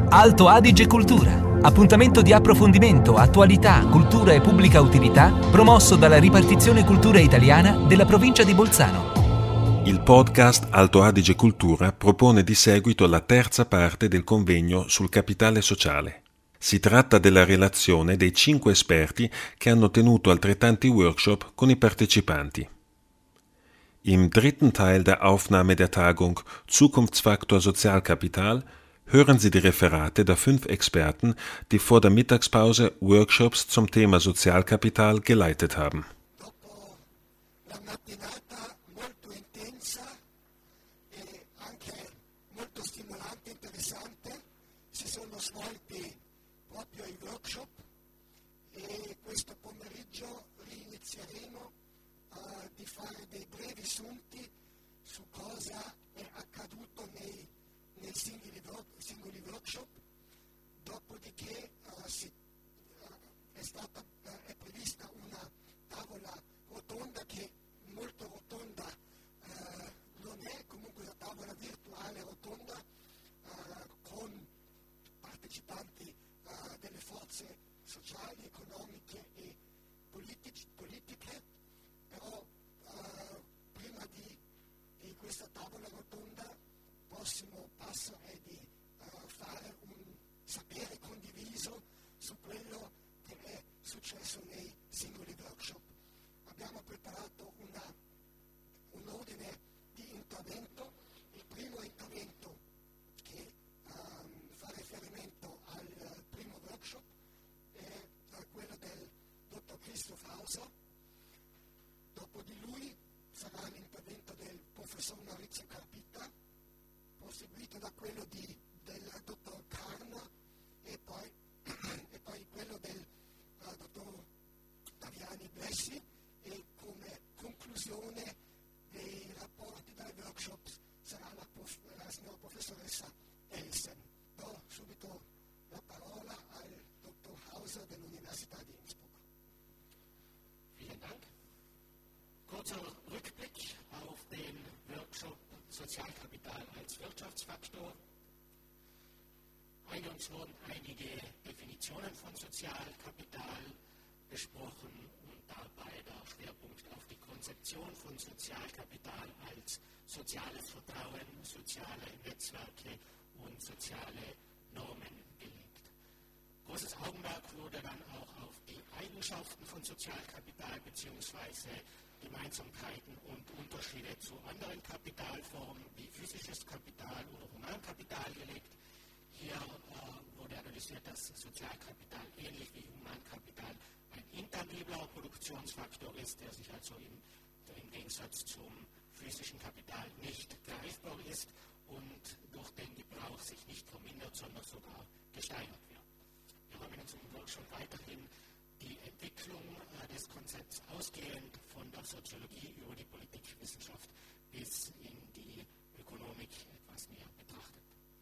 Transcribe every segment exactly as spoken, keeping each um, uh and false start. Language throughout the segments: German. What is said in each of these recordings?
Alto Adige Cultura. Appuntamento di approfondimento, attualità, cultura e pubblica utilità promosso dalla ripartizione cultura italiana della provincia di Bolzano. Il podcast Alto Adige Cultura propone di seguito la terza parte del convegno sul capitale sociale. Si tratta della relazione dei cinque esperti che hanno tenuto altrettanti workshop con i partecipanti. Im dritten Teil der Aufnahme der Tagung Zukunftsfaktor Sozialkapital hören Sie die Referate der fünf Experten, die vor der Mittagspause Workshops zum Thema Sozialkapital geleitet haben. Dopo la mattinata molto intensa e anche molto stimolante e interessante, si sono svolti proprio i workshop e questo pomeriggio inizieremo uh, di fare dei brevi sunti su cosa è accaduto nei nei singoli, singoli workshop, dopodiché uh, si, uh, è, stata, uh, è prevista una tavola rotonda che molto rotonda uh, non è, comunque una tavola virtuale rotonda uh, con partecipanti uh, delle forze sociali, economiche e politici, politiche, però uh, prima di, di questa tavola rotonda il prossimo passo è di uh, fare un sapere condiviso su quello che è successo nei singoli workshop. Abbiamo preparato una, un ordine di intervento. Il primo intervento che um, fa riferimento al uh, primo workshop è uh, quello del dottor Christoph Hauser. Dopo di lui sarà l'intervento del professor Maurizio Carpita, seguito da quello di, del dottor Karn e poi, e poi quello del uh, dottor Taviani Blessi, e come conclusione dei rapporti dai workshops sarà la, prof, la signora professoressa Elsen. Do subito la parola al dottor Hauser dell'Università di Innsbruck. Vielen Dank. Kurzer Rückblick auf den Workshop Sozialkapital als Wirtschaftsfaktor. Eingangs wurden einige Definitionen von Sozialkapital besprochen und dabei der Schwerpunkt auf die Konzeption von Sozialkapital als soziales Vertrauen, soziale Netzwerke und soziale Normen gelegt. Großes Augenmerk wurde dann auch auf die Eigenschaften von Sozialkapital bzw. Gemeinsamkeiten und Unterschiede zu anderen Kapitalformen wie physisches Kapital oder Humankapital gelegt. Hier äh, wurde analysiert, dass Sozialkapital ähnlich wie Humankapital ein intangibler Produktionsfaktor ist, der sich also im, im Gegensatz zum physischen Kapital nicht greifbar ist und durch den Gebrauch sich nicht vermindert, sondern sogar gesteigert wird. Wir haben in unserem Workshop weiterhin die Entwicklung äh, des Konzepts ausgehend von der Soziologie über die Politikwissenschaft bis in die Ökonomik etwas näher betrachtet.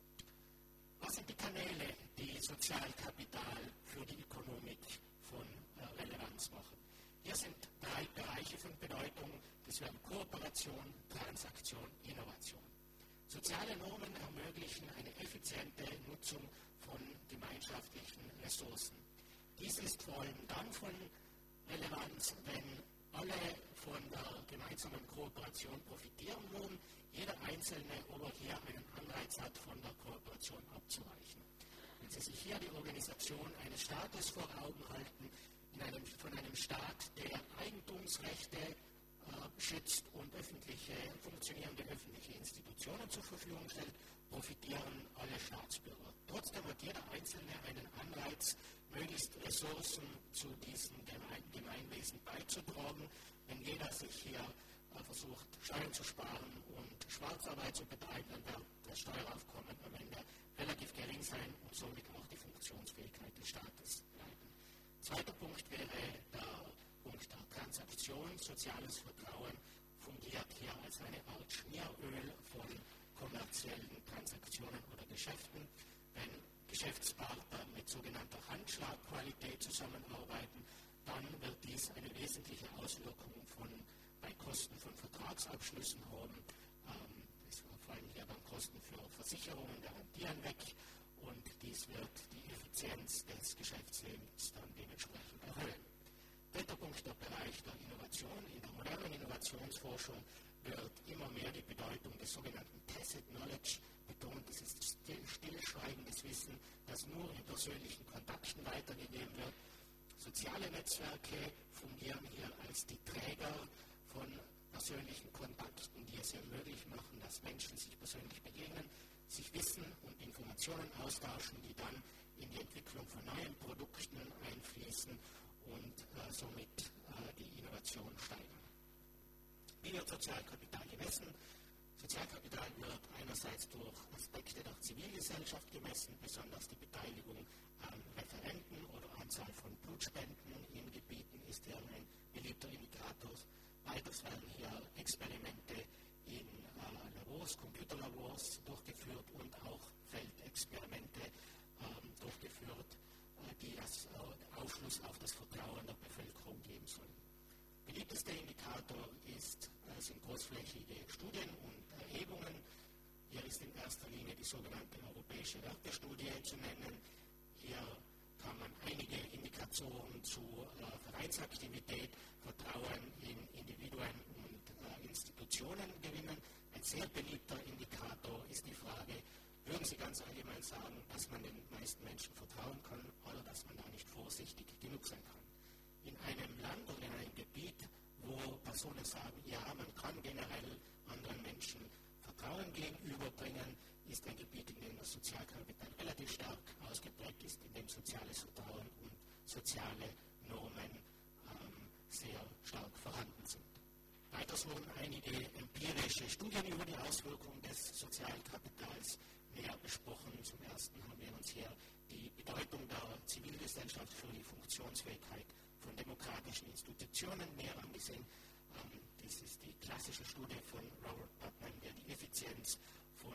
Was sind die Kanäle, die Sozialkapital für die Ökonomik von äh, Relevanz machen? Hier sind drei Bereiche von Bedeutung. Das wären Kooperation, Transaktion, Innovation. Soziale Normen ermöglichen eine effiziente Nutzung von gemeinschaftlichen Ressourcen. Dies ist vor allem dann von Relevanz, wenn alle von der gemeinsamen Kooperation profitieren wollen, jeder Einzelne aber hier einen Anreiz hat, von der Kooperation abzuweichen. Wenn Sie sich hier die Organisation eines Staates vor Augen halten, in einem, von einem Staat, der Eigentumsrechte äh, schützt und öffentliche, funktionierende öffentliche Institutionen zur Verfügung stellt, profitieren alle Staatsbürger. Trotzdem hat jeder Einzelne einen Anreiz, möglichst Ressourcen zu diesem Gemeinwesen beizutragen. Wenn jeder sich hier äh, versucht, Steuern zu sparen und Schwarzarbeit zu betreiben, dann wird das Steueraufkommen am Ende relativ gering sein und somit auch die Funktionsfähigkeit des Staates leiden. Zweiter Punkt wäre der Punkt der Transaktion. Soziales Vertrauen fungiert hier als eine Art Schmieröl von kommerziellen Transaktionen oder Geschäften. Wenn Geschäftspartner mit sogenannter Handschlagqualität zusammenarbeiten, dann wird dies eine wesentliche Auswirkung von, bei Kosten von Vertragsabschlüssen haben. Ähm, es fallen hier dann Kosten für Versicherungen, Garantien weg und dies Forschung wird immer mehr die Bedeutung des sogenannten Tacit Knowledge betont. Das ist still, stillschweigendes Wissen, das nur in persönlichen Kontakten weitergegeben wird. Soziale Netzwerke fungieren hier als die Träger von persönlichen Kontakten, die es ermöglich machen, dass Menschen sich persönlich begegnen, sich Wissen und Informationen austauschen, die dann in die Entwicklung von neuen Produkten einfließen und äh, somit äh, die Innovation steigern. Wie wird Sozialkapital gemessen? Sozialkapital wird einerseits durch Aspekte der Zivilgesellschaft gemessen, besonders die Beteiligung an Referenten oder Anzahl von Blutspenden in Gebieten ist hier ein beliebter Indikator. Weiters werden hier Experimente in äh, Labors, Computerlabors durchgeführt und auch Feldexperimente ähm, durchgeführt, äh, die das äh, Aufschluss auf das Vertrauen der Bevölkerung geben sollen. Beliebtester Indikator ist, äh, sind großflächige Studien und Erhebungen. Hier ist in erster Linie die sogenannte europäische Wertestudie zu nennen. Hier kann man einige Indikationen zu äh, Vereinsaktivität, Vertrauen in Individuen und äh, Institutionen gewinnen. Ein sehr beliebter Indikator ist die Frage, würden Sie ganz allgemein sagen, dass man den meisten Menschen vertrauen kann oder dass man da nicht vorsichtig genug sein kann? In einem Land oder in einem Gebiet, wo Personen sagen, ja, man kann generell anderen Menschen Vertrauen gegenüberbringen, ist ein Gebiet, in dem das Sozialkapital relativ stark ausgeprägt ist, in dem soziales Vertrauen und soziale Normen ähm, sehr stark vorhanden sind. Weiters wurden einige empirische Studien über die Auswirkungen des Sozialkapitals näher besprochen. Zum ersten haben wir uns hier die Bedeutung der Zivilgesellschaft für die Funktionsfähigkeit von demokratischen Institutionen näher angesehen. Ähm, dies ist die klassische Studie von Robert Putnam, der die Effizienz von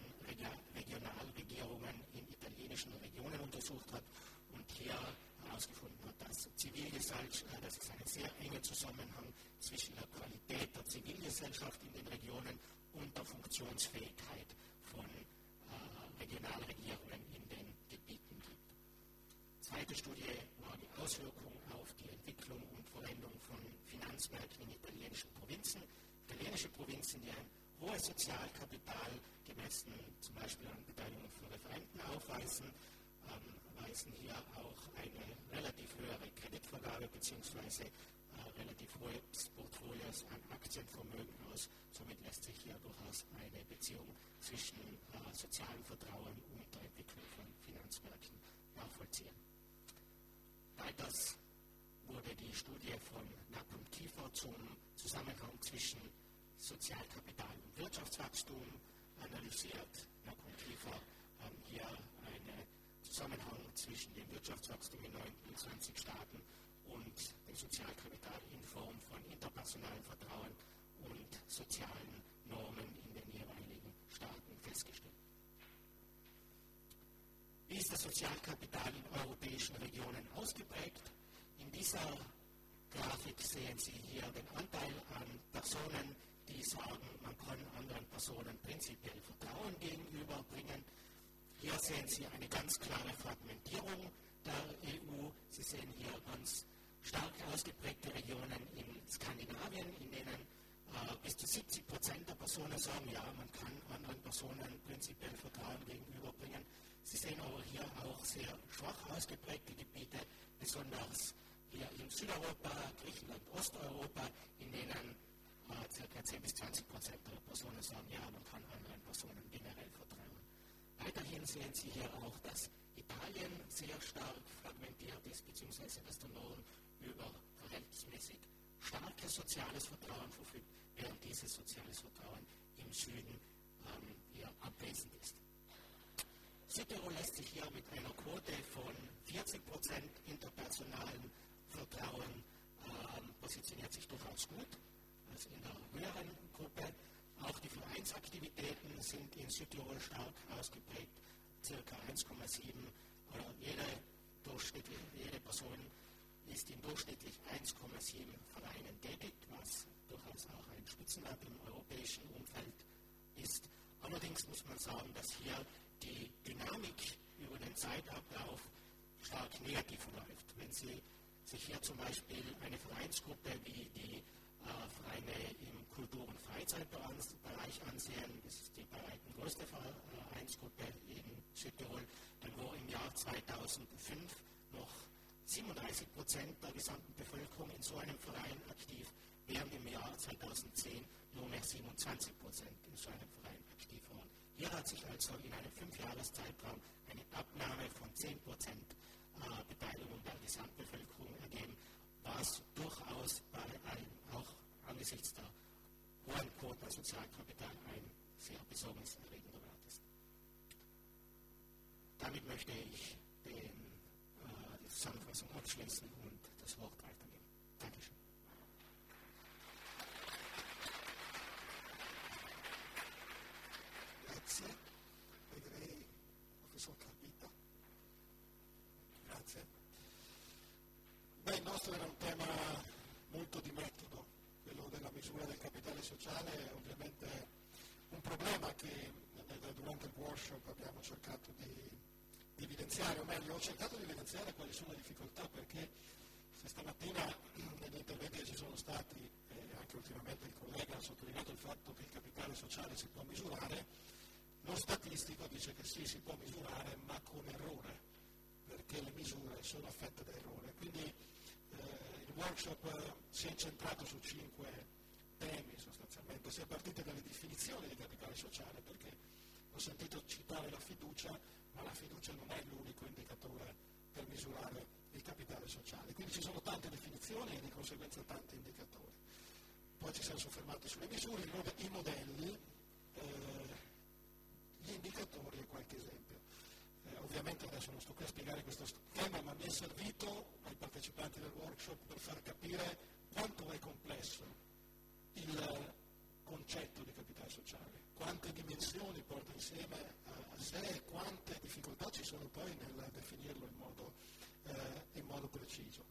Regionalregierungen in italienischen Regionen untersucht hat und hier herausgefunden hat, dass Zivilgesellschaft, äh, dass es einen sehr engen Zusammenhang zwischen der Qualität der Zivilgesellschaft in den Regionen und der Funktionsfähigkeit von äh, Regionalregierungen in den Gebieten gibt. Zweite Studie war die Auswirkung auf die Entwicklung und Verwendung von Finanzmärkten in italienischen Provinzen. Italienische Provinzen, die ein hohes Sozialkapital gemessen zum Beispiel an Beteiligung von Referenten aufweisen, ähm, weisen hier auch eine relativ höhere Kreditvergabe bzw. Äh, relativ hohe Portfolios an Aktienvermögen aus. Somit lässt sich hier durchaus eine Beziehung zwischen äh, sozialem Vertrauen und der Entwicklung von Finanzmärkten nachvollziehen. Weiters wurde die Studie von Nack und Kiefer zum Zusammenhang zwischen Sozialkapital und Wirtschaftswachstum analysiert. Nack und Kiefer haben hier einen Zusammenhang zwischen dem Wirtschaftswachstum in neunundzwanzig Staaten und dem Sozialkapital in Form von interpersonalem Vertrauen und sozialen Normen in den jeweiligen Staaten festgestellt. Wie ist das Sozialkapital in europäischen Regionen ausgeprägt? In dieser Grafik sehen Sie hier den Anteil an Personen, die sagen, man kann anderen Personen prinzipiell Vertrauen gegenüberbringen. Hier sehen Sie eine ganz klare Fragmentierung der E U. Sie sehen hier ganz stark ausgeprägte Regionen in Skandinavien, in denen äh, bis zu siebzig Prozent der Personen sagen, ja, man kann anderen Personen prinzipiell Vertrauen gegenüberbringen. Sie sehen aber hier auch sehr schwach ausgeprägte Gebiete, besonders hier in Südeuropa, Griechenland, Osteuropa, in denen äh, ca. zehn bis zwanzig Prozent der Personen sagen, ja, man kann anderen Personen generell vertrauen. Weiterhin sehen Sie hier auch, dass Italien sehr stark fragmentiert ist, beziehungsweise dass der Norden über verhältnismäßig starkes soziales Vertrauen verfügt, während dieses soziales Vertrauen im Süden ähm, eher abwesend ist. Südtirol lässt sich hier mit einer Quote von vierzig Prozent interpersonalen Vertrauen ähm, positioniert sich durchaus gut, also in der höheren Gruppe. Auch die Vereinsaktivitäten sind in Südtirol stark ausgeprägt, ca. eins Komma sieben, oder jede, durchschnittliche, jede Person ist in durchschnittlich eins Komma sieben Vereinen tätig, was durchaus auch ein Spitzenwert im europäischen Umfeld ist. Allerdings muss man sagen, dass hier die Dynamik über den Zeitablauf stark negativ verläuft. Wenn Sie sich hier zum Beispiel eine Vereinsgruppe wie die äh, Vereine im Kultur- und Freizeitbereich ansehen. Das ist die bei weitem größte Vereinsgruppe in Südtirol, wo im Jahr zweitausendfünf noch siebenunddreißig Prozent der gesamten Bevölkerung in so einem Verein aktiv, während im Jahr zweitausendzehn nur mehr siebenundzwanzig Prozent in so einem Verein aktiv waren. Hier hat sich also in einem Fünfjahreszeitraum eine Abnahme von zehn Prozent äh, Beteiligung der Gesamtbevölkerung ergeben, was durchaus bei einem, auch angesichts der hohen Quote an Sozialkapital ein sehr besorgniserregender Wert ist. Damit möchte ich den, äh, die Zusammenfassung abschließen und das Wort weitergeben. Dankeschön. Grazie. Pregherei professor Carpita. Grazie. Beh, il nostro era un tema molto di metodo, quello della misura del capitale sociale è ovviamente un problema che durante il workshop abbiamo cercato di, di evidenziare, o meglio, ho cercato di evidenziare quali sono le difficoltà, perché se stamattina negli interventi che ci sono stati, e anche ultimamente il collega ha sottolineato il fatto che il capitale sociale si può misurare, lo statistico dice che sì, si può misurare, ma con errore, perché le misure sono affette da errore. Quindi eh, il workshop eh, si è incentrato su cinque temi sostanzialmente. Si è partiti dalle definizioni di capitale sociale, perché ho sentito citare la fiducia, ma la fiducia non è l'unico indicatore per misurare il capitale sociale. Quindi ci sono tante definizioni e di conseguenza tanti indicatori. Poi ci siamo soffermati sulle misure, i modelli, eh, gli indicatori e qualche esempio. Eh, ovviamente adesso non sto qui a spiegare questo tema, ma mi è servito ai partecipanti del workshop per far capire quanto è complesso il concetto di capitale sociale, quante dimensioni porta insieme a, a sé e quante difficoltà ci sono poi nel definirlo in modo, eh, in modo preciso.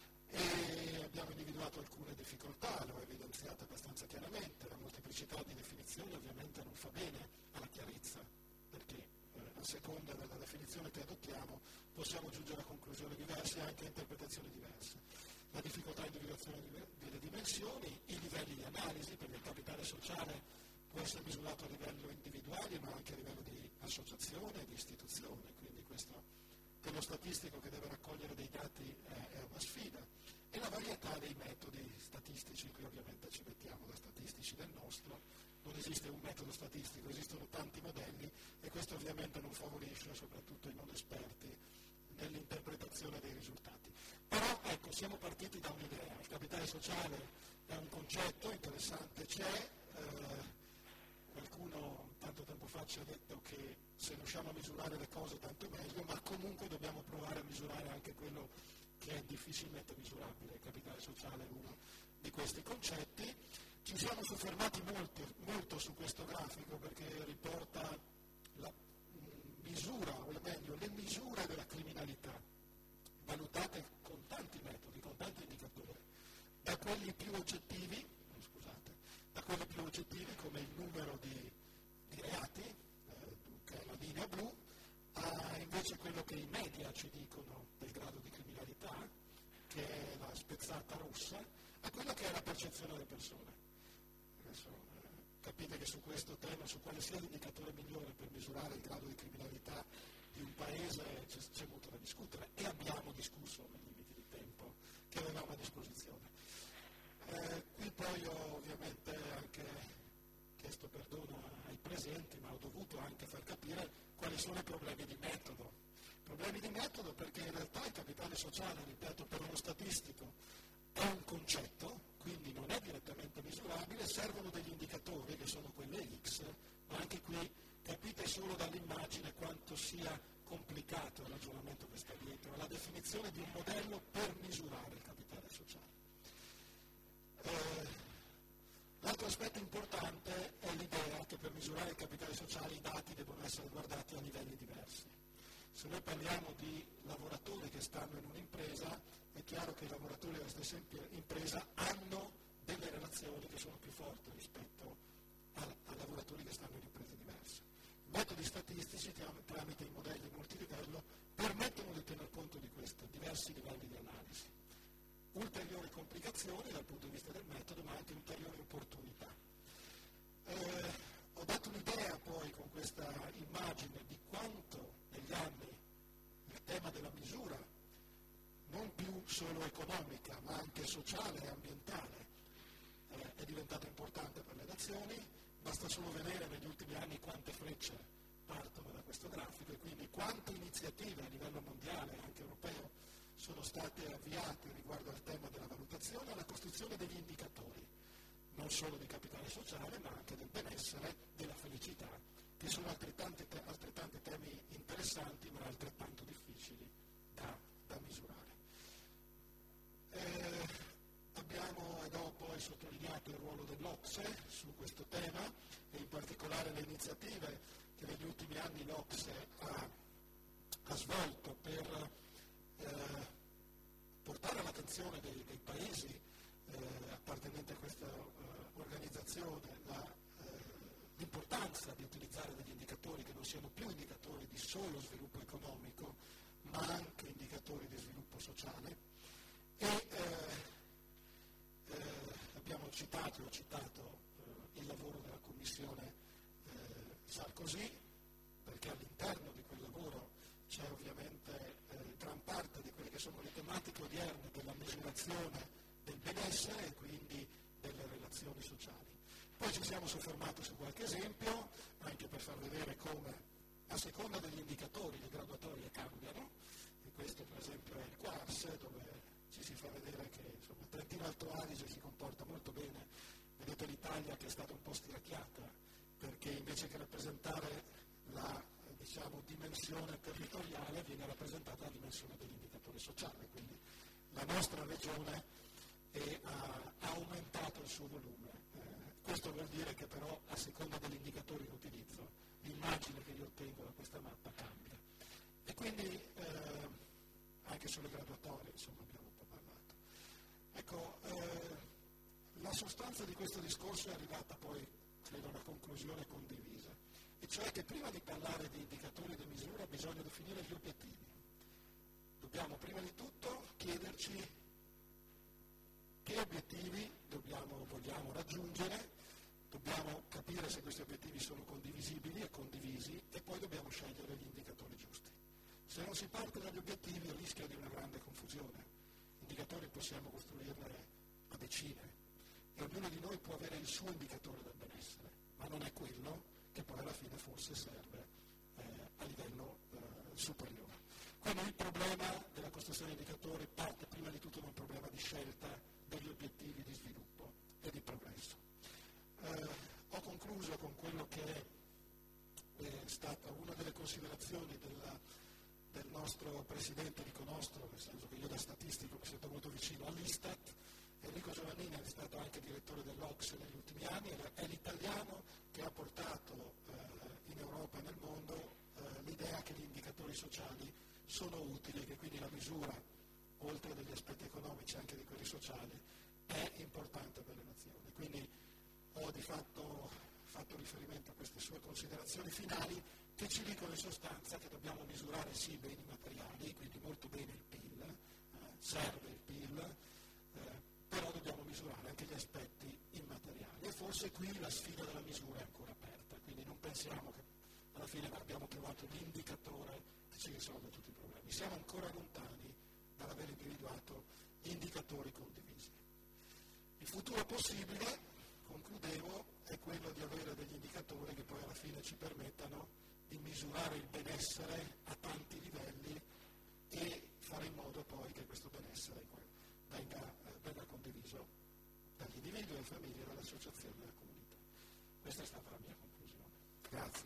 E abbiamo individuato alcune difficoltà, le ho evidenziate abbastanza chiaramente. La molteplicità di definizioni ovviamente non fa bene alla chiarezza, perché eh, a seconda della definizione che adottiamo possiamo giungere a conclusioni diverse e anche a interpretazioni diverse. La difficoltà di individuazione delle dimensioni, i livelli di analisi, perché il capitale sociale può essere misurato a livello individuale ma anche a livello di associazione, di istituzione, quindi questo per lo statistico che deve raccogliere dei dati eh, è una sfida. E la varietà dei metodi statistici, qui ovviamente ci mettiamo da statistici del nostro, non esiste un metodo statistico, esistono tanti modelli e questo ovviamente non favorisce soprattutto i non esperti nell'interpretazione dei risultati. Però ecco, siamo partiti da un'idea, il capitale sociale è un concetto interessante, c'è, eh, qualcuno tanto tempo fa ci ha detto che se riusciamo a misurare le cose tanto meglio, ma comunque dobbiamo provare a misurare anche quello che è difficilmente misurabile. Il capitale sociale è uno di questi concetti. Ci siamo soffermati molto, molto su questo grafico perché riporta la misura, o meglio, le misure della criminalità, valutate con tanti metodi, con tanti indicatori, da quelli più oggettivi, scusate, da quelli più oggettivi come il numero di, di reati, eh, che è la linea blu, a invece quello che i media ci dicono del grado di criminalità, che è la spezzata rossa, a quello che è la percezione delle persone. Adesso eh, capite che su questo tema, su quale sia l'indicatore migliore per misurare il grado di criminalità di un paese c'è, c'è molto da discutere e abbiamo discusso nei limiti di tempo che avevamo a disposizione. Eh, qui poi ho ovviamente anche chiesto perdono ai presenti, ma ho dovuto anche far capire quali sono i problemi di metodo. Problemi di metodo perché in realtà il capitale sociale, ripeto, per uno statistico è un concetto, quindi non è direttamente misurabile, servono degli indicatori che sono quelle X, ma anche qui capite solo dall'immagine quanto sia complicato il ragionamento che sta dietro, la definizione di un modello per misurare il capitale sociale. Eh, l'altro aspetto importante è l'idea che per misurare il capitale sociale i dati devono essere guardati a livelli diversi. Se noi parliamo di lavoratori che stanno in un'impresa, è chiaro che i lavoratori della stessa impresa hanno delle relazioni che sono più forti rispetto a, a lavoratori che stanno in imprese diverse. I metodi statistici tramite i modelli multilivello permettono di tener conto di questi diversi livelli di analisi. Ulteriore ulteriori complicazioni dal punto di vista del metodo, ma anche ulteriori opportunità. Eh, ho dato un'idea poi con questa immagine di quanto negli anni il tema della misura, non più solo economica, ma anche sociale e ambientale, eh, è diventato importante per le nazioni. Basta solo vedere negli ultimi anni quante frecce partono da questo grafico e quindi quante iniziative a livello mondiale, anche europeo, sono state avviate riguardo al tema della valutazione e alla costruzione degli indicatori, non solo di capitale sociale, ma anche del benessere, della felicità, che sono altrettanti, te- altrettanti temi interessanti, ma altrettanto difficili da, da misurare. Eh, abbiamo, e dopo, hai sottolineato il ruolo dell'O C S E su questo tema, e in particolare le iniziative che negli ultimi anni l'O C S E ha, ha svolto per eh, portare all'attenzione dei, dei paesi eh, appartenenti a questa eh, organizzazione la, eh, l'importanza di utilizzare degli indicatori che non siano più indicatori di solo sviluppo economico, ma anche indicatori di sviluppo sociale. E eh, eh, abbiamo citato, ho citato eh, il lavoro della Commissione eh, Sarkozy, perché all'interno di quel lavoro c'è ovviamente eh, gran parte di quelle che sono le tematiche odierne della misurazione del benessere e quindi delle relazioni sociali. Poi ci siamo soffermati su qualche esempio, anche per far vedere come a seconda degli indicatori le graduatorie cambiano, e questo per esempio è il Quartz, dove ci si fa vedere che insomma, il Trentino Alto Adige si comporta molto bene. Vedete l'Italia che è stata un po' stiracchiata, perché invece che rappresentare la diciamo, dimensione territoriale viene rappresentata la dimensione dell'indicatore sociale, quindi la nostra regione è, ha, ha aumentato il suo volume. Eh, questo vuol dire che però a seconda degli indicatori che utilizzo, l'immagine che io ottengo da questa mappa cambia. E quindi eh, anche sulle graduatorie insomma abbiamo un po' parlato. Ecco, eh, la sostanza di questo discorso è arrivata poi, credo, a una conclusione condivisa, e cioè che prima di parlare di indicatori di misura bisogna definire gli obiettivi. Dobbiamo prima di tutto chiederci che obiettivi dobbiamo, vogliamo raggiungere, dobbiamo capire se questi obiettivi sono condivisibili e condivisi, e poi dobbiamo scegliere gli indicatori giusti. Se non si parte dagli obiettivi rischia di una grande confusione. Indicatori possiamo costruirne a decine e ognuno di noi può avere il suo indicatore del benessere, ma non è quello che poi alla fine forse serve eh, a livello eh, superiore. Quindi il problema della costruzione di indicatori parte prima di tutto da un problema di scelta degli obiettivi di sviluppo e di progresso. Eh, ho concluso con quello che è, è stata una delle considerazioni della, del nostro presidente, dico nostro, nel senso che io da statistico mi sento molto vicino all'Istat. Enrico Giovannini è stato anche direttore dell'O C S E negli ultimi anni, è l'italiano che ha portato eh, in Europa e nel mondo eh, l'idea che gli indicatori sociali sono utili e che quindi la misura, oltre degli aspetti economici anche di quelli sociali, è importante per le nazioni. Quindi ho di fatto fatto riferimento a queste sue considerazioni finali che ci dicono in sostanza che dobbiamo misurare sì i beni materiali, quindi molto bene il P I L, eh, serve il P I L, eh, però dobbiamo misurare anche gli aspetti immateriali, e forse qui la sfida della misura è ancora aperta, quindi non pensiamo che alla fine abbiamo trovato l'indicatore che ci risolve tutti i problemi. Siamo ancora lontani dall'aver individuato gli indicatori condivisi. Il futuro possibile, concludevo, è quello di avere degli indicatori che poi alla fine ci permettano di misurare il benessere a tanti livelli e fare in modo poi che questo benessere venga, eh, venga condiviso dagli individui, dalle famiglie, dalle associazioni e dalla comunità. Questa è stata la mia conclusione. Grazie.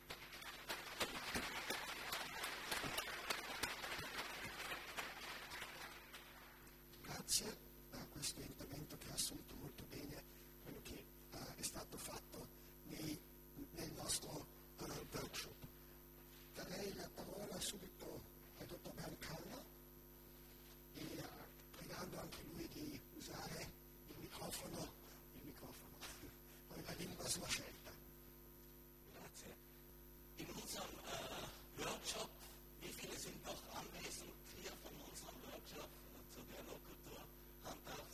Grazie a questo intervento che ha assunto molto bene quello che uh, è stato fatto nei, nel nostro uh, workshop. Darei la parola subito al dottor Brancallo e uh, pregando anche lui di usare il microfono, il microfono, la lingua a sua scelta. Grazie. In unserem uh, Workshop, wie viele sind noch anwesend hier von unserem Workshop zur Dialogkultur, Hand auf.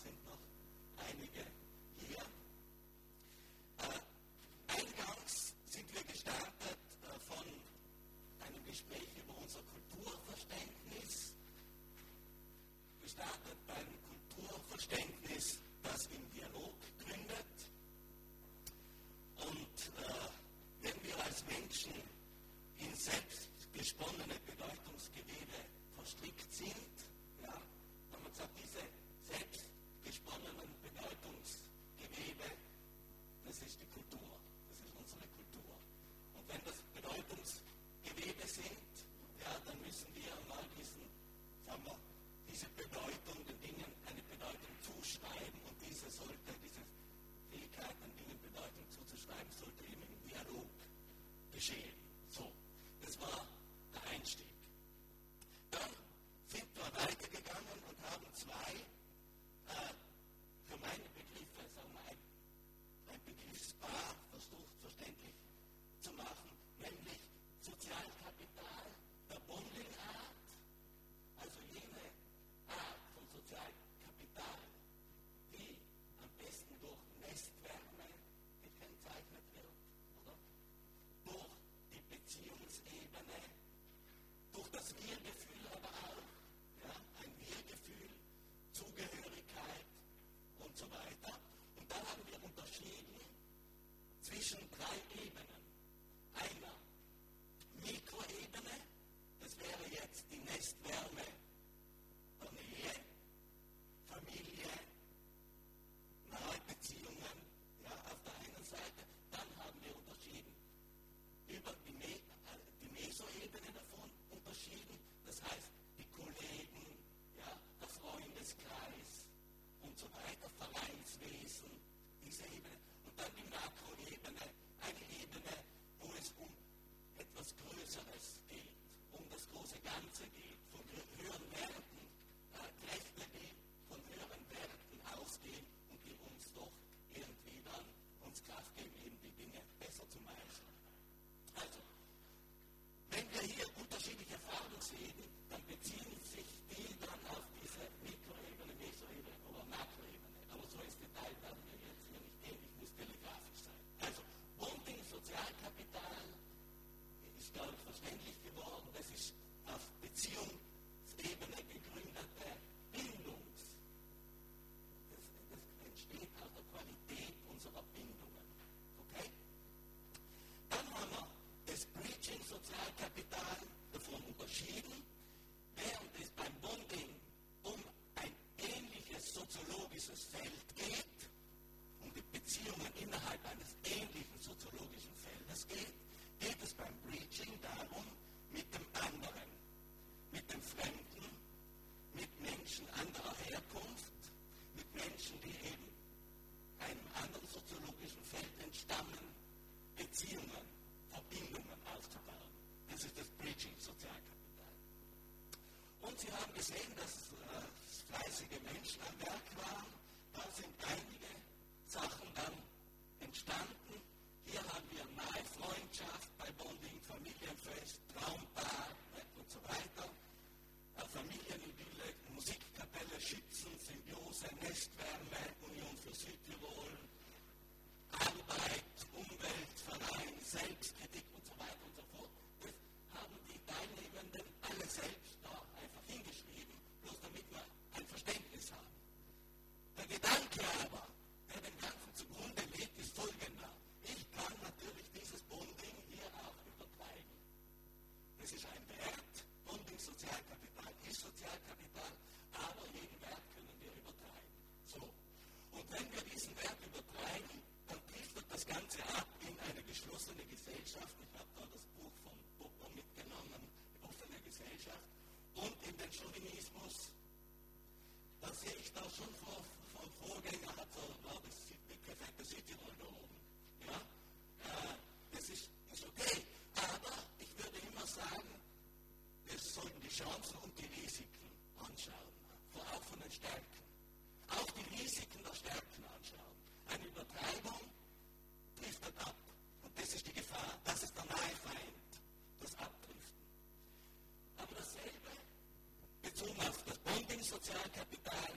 Und Sie haben gesehen, dass äh, fleißige Menschen am Werk waren. Da sind einige Sachen dann entstanden. Hier haben wir nahe Freundschaft bei Bonding, Familienfest, Traumpaar und so weiter. Äh, Familienidylle, Musikkapelle, Schützen, Symbiose, Nestwärme, Union für Südtirol, Arbeit, Umweltverein, Selbstkritik und so weiter und so fort. Das haben die Teilnehmenden alle selbst da einfach hingeschrieben, bloß damit wir ein Verständnis haben. Der Gedanke aber, der dem Ganzen zugrunde liegt, ist folgender. Ich kann natürlich dieses Bonding hier auch übertreiben. Das ist ein Wert, Bonding Sozialkapital ist Sozialkapital, aber jeden Wert können wir übertreiben. So. Und wenn wir diesen Wert übertreiben, dann driftet das Ganze ab in eine geschlossene Gesellschaft. Ich habe da das Buch von Popper mitgenommen, die offene Gesellschaft, und in den Chauvinismus. Da sehe ich da schon vor, vom Vorgänger hat so war das perfekte Südtirol da oben. Ja? Äh, das ist, ist okay, aber ich würde immer sagen, wir sollten die Chancen und die Risiken anschauen, auch von den Stärken. Auch die Risiken der Stärken anschauen. Eine Übertreibung driftet ab. Und das ist die Gefahr, das ist der nahe Feind, das Abdriften. Aber dasselbe, bezogen auf das Bonding-Sozialkapital,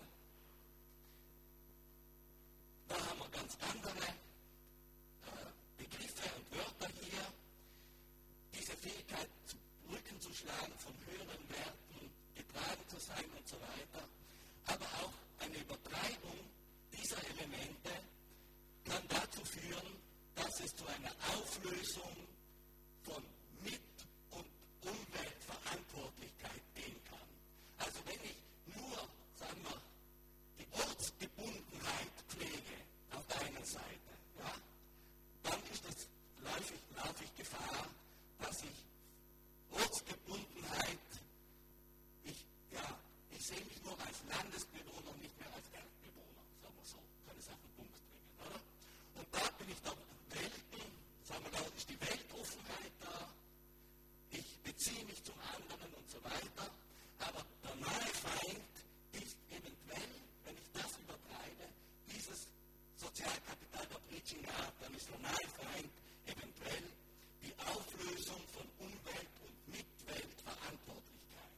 da haben wir ganz andere äh, Begriffe und Wörter hier. Diese Fähigkeit, Brücken zu schlagen, von höheren Werten getragen zu sein und so weiter. Aber auch eine Übertreibung dieser Elemente kann dazu führen, dass es zu einer Auflösung von Mit- und Umweltverantwortlichkeit gehen kann. Also wenn ich nur, sagen wir, die Ortsgebundenheit pflege auf der einen Seite, ja, dann ist das, laufe ich, laufe ich Gefahr, dass ich Ortsgebundenheit, ich, ja, ich sehe mich nur als Landesbewohner, nicht mehr als Erdbewohner, sagen wir so, kann es auf den Punkt bringen, oder? Und da bin ich da Welten, sagen wir, da ist die Weltoffenheit da, ich beziehe mich zum anderen und so weiter, aber der nahe Feind ist eventuell, wenn ich das übertreibe, dieses Sozialkapital der Preaching Art, dann ist der nahe Feind eventuell die Auflösung von Umwelt- und Mitweltverantwortlichkeit.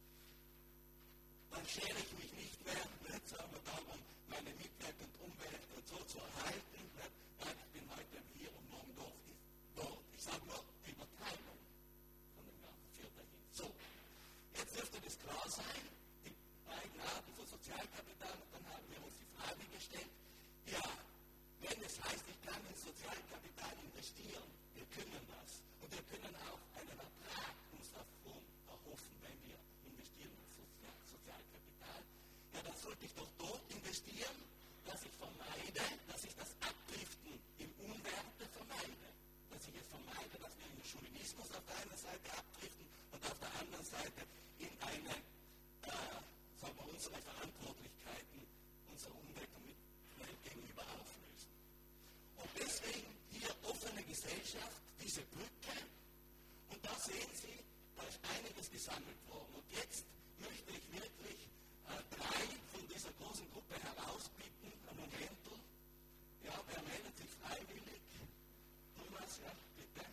Dann schere ich mich nicht mehr, nicht, sagen wir darum, meine Mitwelt und Umwelt und so zu erhalten. Nicht? Nein, ich bin heute hier und morgen dort. dort. Ich sage nur die Übertreibung von dem Ganzen führt dahin. So, jetzt dürfte das klar sein, die beiden Arten von Sozialkapital, und dann haben wir uns die Frage gestellt, ja, wenn es heißt, ich kann in Sozialkapital investieren, wir können das. Und wir können auch einen Ertrag uns davon erhoffen, wenn wir investieren in Sozial Sozialkapital. Ja, dann sollte ich doch dort investieren, dass ich vermeide, dass ich das Abdriften in Unwerte vermeide. Dass ich es vermeide, dass wir in den Chauvinismus auf der einen Seite abdriften und auf der anderen Seite in eine, äh, sagen wir, unsere Verantwortlichkeiten, unsere Umwelt und Mitwelt gegenüber auflösen. Und deswegen hier offene Gesellschaft, diese Brücke, und da sehen Sie, da ist einiges gesammelt worden. Und jetzt möchte ich wirklich äh, drei von dieser großen Gruppe herausbitten, an den Händel. Ja, wer meldet sich freiwillig? Thomas, ja, bitte.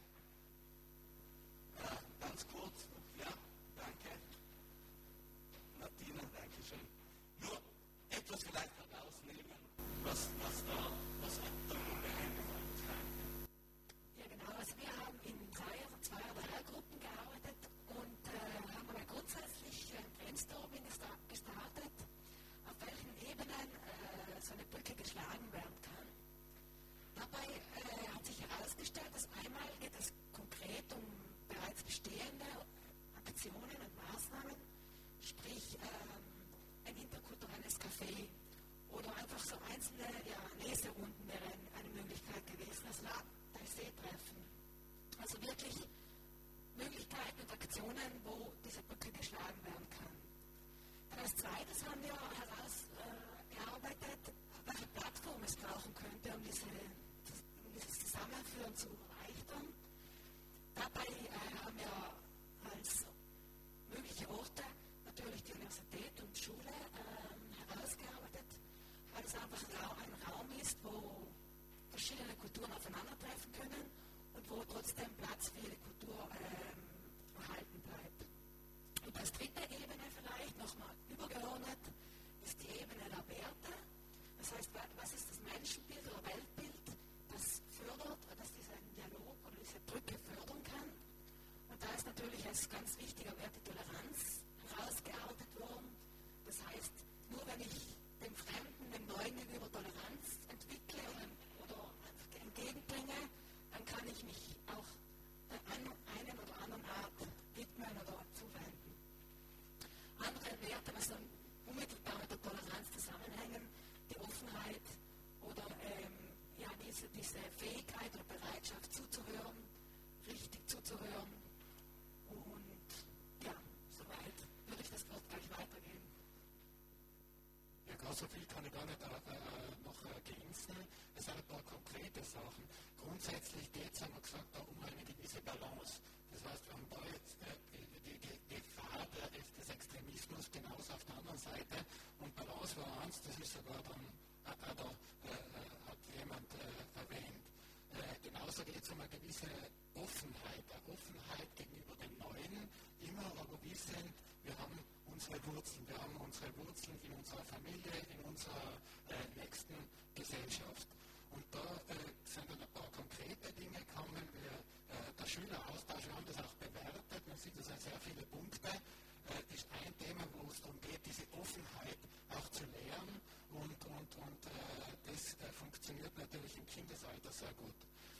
Ja, ganz kurz, ja, danke. Martina, danke schön. Nur etwas vielleicht herausnehmen, was, was da, was da eingefallen ist. Ja, genau. Also wir haben in drei, zwei oder drei Gruppen gearbeitet und äh, haben mal grundsätzlich ein Brainstorming gestartet, auf welchen Ebenen äh, so eine Brücke geschlagen werden kann. Dabei äh, hat sich herausgestellt, dass einmal geht es konkret um bereits bestehende Aktionen und Maßnahmen, sprich ähm, ein interkulturelles Café oder einfach so einzelne ja, Leserunden wären eine Möglichkeit gewesen. Also da treffen. Also wirklich Möglichkeiten und Aktionen, wo diese Brücke geschlagen werden kann. Dann als zweites haben wir herausgearbeitet, äh, welche Plattform es brauchen könnte, um, diese, um dieses Zusammenführen zu erleichtern. Dabei äh, haben wir als mögliche Orte natürlich sind ein paar konkrete Sachen. Grundsätzlich geht es, haben wir gesagt, da um eine gewisse Balance. Das heißt, wir haben da jetzt äh, die, die Gefahr der, des Extremismus genauso auf der anderen Seite. Und Balance war eins, das ist sogar dann, äh, äh, da äh, hat jemand äh, erwähnt. Äh, genauso geht es um eine gewisse Offenheit, eine Offenheit gegenüber dem Neuen, immer aber wissend, wir haben unsere Wurzeln, wir haben unsere Wurzeln in unserer Familie, in unserer äh, nächsten Gesellschaft. Und da äh, sind dann ein paar konkrete Dinge gekommen, wir, äh, der Schüleraustausch, wir haben das auch bewertet, man sieht, das sind sehr viele Punkte, äh, ist ein Thema, wo es darum geht, diese Offenheit auch zu lernen und, und, und äh, das äh, funktioniert natürlich im Kindesalter sehr gut.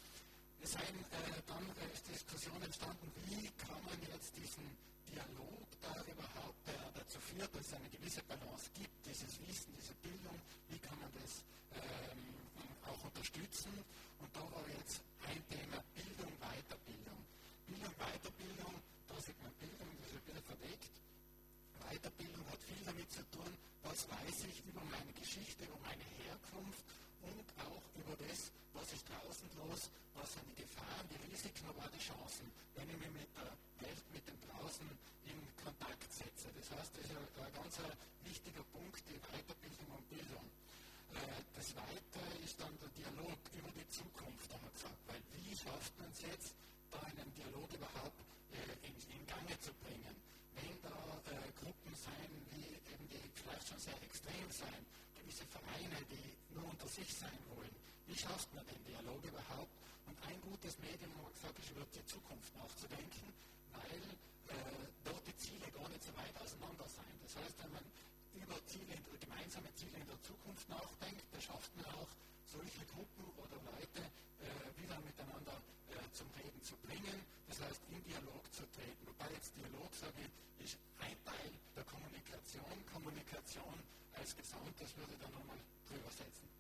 Es sind äh, dann äh, ist Diskussion entstanden, wie kann man jetzt diesen Dialog da überhaupt, der dazu führt, dass es eine gewisse Balance gibt, dieses Wissen, diese Bildung, wie kann man das ähm, auch unterstützen. Und da war jetzt ein Thema Bildung, Weiterbildung. Bildung, Weiterbildung, da sieht man Bildung, das ist ein bisschen verdeckt. Weiterbildung hat viel damit zu tun, was weiß ich über meine Geschichte, über meine Herkunft und auch über das, was ist draußen los, was sind die Gefahren, die Risiken, aber auch die Chancen, wenn ich mich mit der Welt, mit dem Draußen in Kontakt setze. Das heißt, das ist ein, ein ganz wichtiger Punkt, die Weiterbildung und Bildung. Äh, das Zweite ist dann der Dialog über die Zukunft, haben wir gesagt, weil wie schafft man es jetzt, da einen Dialog überhaupt äh, in, in Gange zu bringen? Wenn da äh, Gruppen sein, wie eben die vielleicht schon sehr extrem sein, gewisse Vereine, die nur unter sich sein wollen, wie schafft man den Dialog überhaupt? Und ein gutes Medium, haben wir gesagt, ist über die Zukunft nachzudenken, weil äh, dort die Ziele gar nicht so weit auseinander sind. Das heißt, wenn man über Ziele, gemeinsame Ziele in der Zukunft nachdenkt, dann schafft man auch solche Gruppen oder Leute äh, wieder miteinander äh, zum Reden zu bringen, das heißt in Dialog zu treten. Wobei jetzt Dialog, sage ich, ist ein Teil der Kommunikation. Kommunikation als Gesamtes würde ich dann nochmal drüber setzen.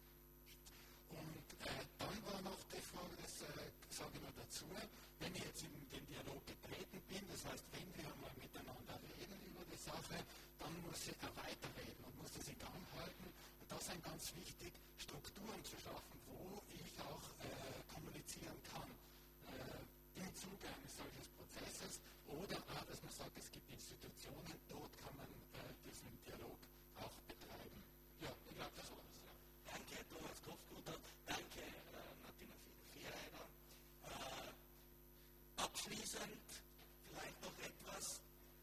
Und äh, dann war noch die Frage, das äh, sage ich noch dazu, wenn ich jetzt in den Dialog getreten bin, das heißt, wenn wir mal miteinander reden über die Sache, dann muss ich auch weiterreden und muss das in Gang halten. Und das ist ganz wichtig, Strukturen zu schaffen, wo ich auch äh, kommunizieren kann. Äh, Im Zuge eines solchen Prozesses oder auch, dass man sagt, es gibt Institutionen, dort kann man äh, diesen Dialog auch betreiben. Ja, ich glaube, das war's. Ja. Danke, Thomas Kopfguter. Danke, äh, Martina Viereider. Äh, abschließend vielleicht noch etwas.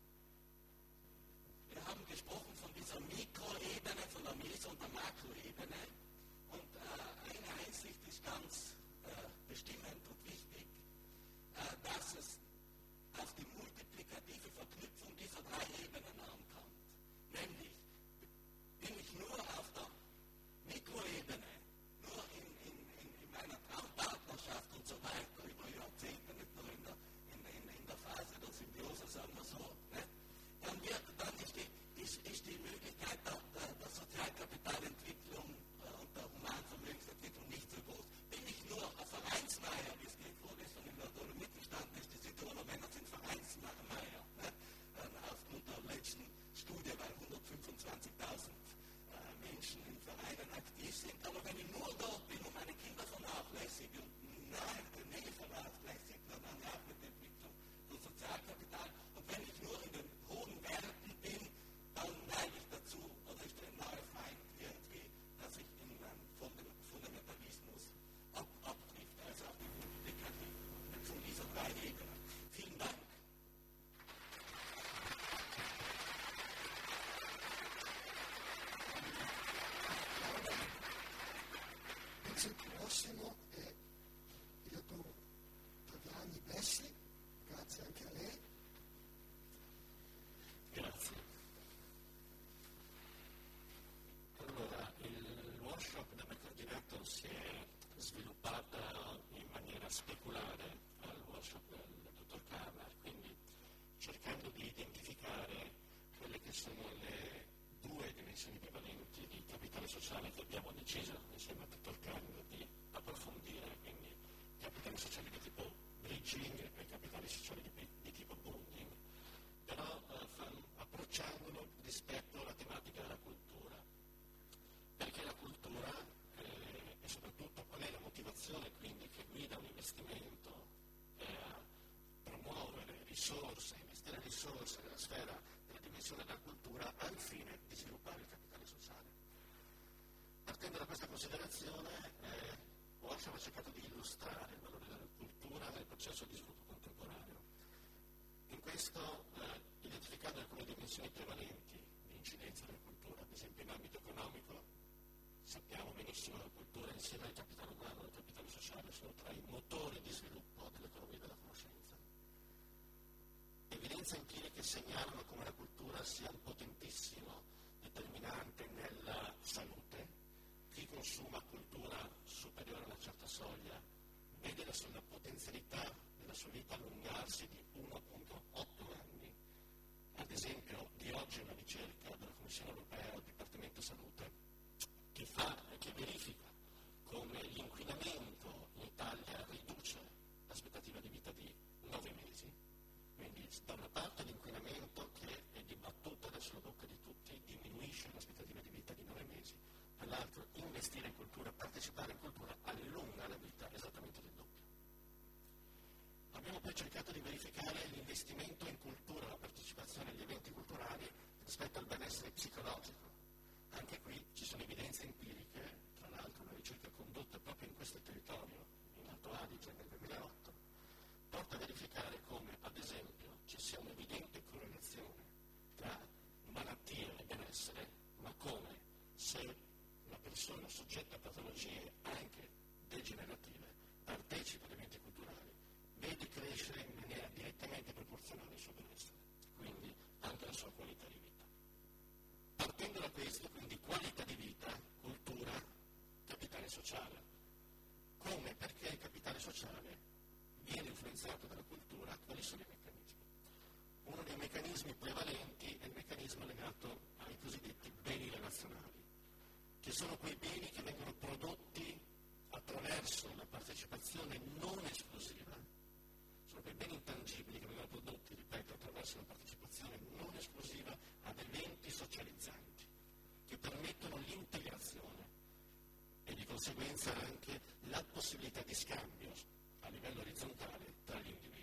Wir haben gesprochen von dieser Mikroebene, von der Meso- und der Makroebene. Und äh, eine Einsicht ist ganz äh, bestimmend und wichtig, äh, dass es auf die multiplikative Verknüpfung dieser drei Ebenen ankommt. Nämlich, bin ich nur auf der Mikroebene, nur in, in, in, in meiner Traumpartnerschaft und so weiter, über Jahrzehnte, nicht nur in der, in, in, in der Phase der Symbiose, sagen wir so, ne? dann, wird, dann ist, die, ist, ist die Möglichkeit der, der, der Sozialkapitalentwicklung äh, und der Humanvermögensentwicklung nicht so groß. Bin ich nur ein Vereinsmeier, wie es geht vorgestern in der Dolomiten standen, ist die Südtiroler Männer sind Vereinsmeier, ne? äh, aufgrund der letzten Studie, weil hundertfünfundzwanzigtausend äh, Menschen in Vereinen aktiv sind. Aber wenn ich nur dort bin und meine Kinder vernachlässige und nahe der Nähe vernachlässige, dann habe ich auch mit der Entwicklung von Sozialkapital. Und wenn ich nur in den hohen Werten bin, dann neige ich dazu, oder ist der nahe Feind irgendwie, dass ich in einen Fundamentalismus ab, abtrifft, also auf die Multiplikative von dieser drei Ebenen. Vielen Dank. Il prossimo è il dottor Taviani Bessi, grazie anche a lei. Grazie. Allora, il workshop da me coordinato si è sviluppato in maniera speculare al workshop del dottor Kammer, quindi cercando di identificare quelle che sono le due dimensioni prevalenti di capitale sociale che abbiamo deciso insieme al dottor Kammer di approfondire, quindi capitale sociale di tipo bridging e capitale sociale di, di tipo bonding, però eh, fan, approcciandolo rispetto alla tematica della cultura, perché la cultura eh, e soprattutto qual è considerazione, eh, Workshop ha cercato di illustrare il valore della cultura nel processo di sviluppo contemporaneo. In questo, eh, identificando alcune dimensioni prevalenti di incidenza della cultura, ad esempio in ambito economico, sappiamo benissimo che la cultura insieme al capitale umano e al capitale sociale sono tra i motori di sviluppo dell'economia della conoscenza. Evidenze empiriche segnalano come la cultura sia un potentissimo determinante nella salute. Chi consuma cultura superiore a una certa soglia vede la, la potenzialità della sua vita allungarsi di uno virgola otto anni. Ad esempio, di oggi una ricerca della Commissione Europea al Dipartimento Salute che fa e che verifica come l'inquinamento in Italia riduce l'aspettativa di vita di nove mesi. Quindi da una parte l'inquinamento che è dibattuto adesso alla bocca di tutti diminuisce l'aspettativa di vita di nove mesi, dall'altro investire in cultura, partecipare in cultura allunga la vita esattamente del doppio. Abbiamo poi cercato di verificare l'investimento in cultura, la partecipazione agli eventi culturali rispetto al benessere psicologico. Anche qui ci sono evidenze empiriche, tra l'altro una ricerca condotta proprio in questo territorio, in Alto Adige nel duemilaotto, porta a verificare come, ad esempio, ci sia un'evidente correlazione tra malattie e benessere, ma come se una persona soggetta a patologie anche degenerative partecipa agli eventi culturali, vede crescere in maniera direttamente proporzionale al suo benessere, quindi anche la sua qualità di vita. Partendo da questo, quindi qualità di vita, cultura, capitale sociale. Come e perché il capitale sociale viene influenzato dalla cultura, quali sono i meccanismi? Uno dei meccanismi prevalenti è il meccanismo legato ai cosiddetti beni relazionali, che sono quei beni che vengono prodotti attraverso la partecipazione non esclusiva, sono quei beni intangibili che vengono prodotti, ripeto, attraverso la partecipazione non esclusiva ad eventi socializzanti, che permettono l'integrazione e di conseguenza anche la possibilità di scambio a livello orizzontale tra gli individui.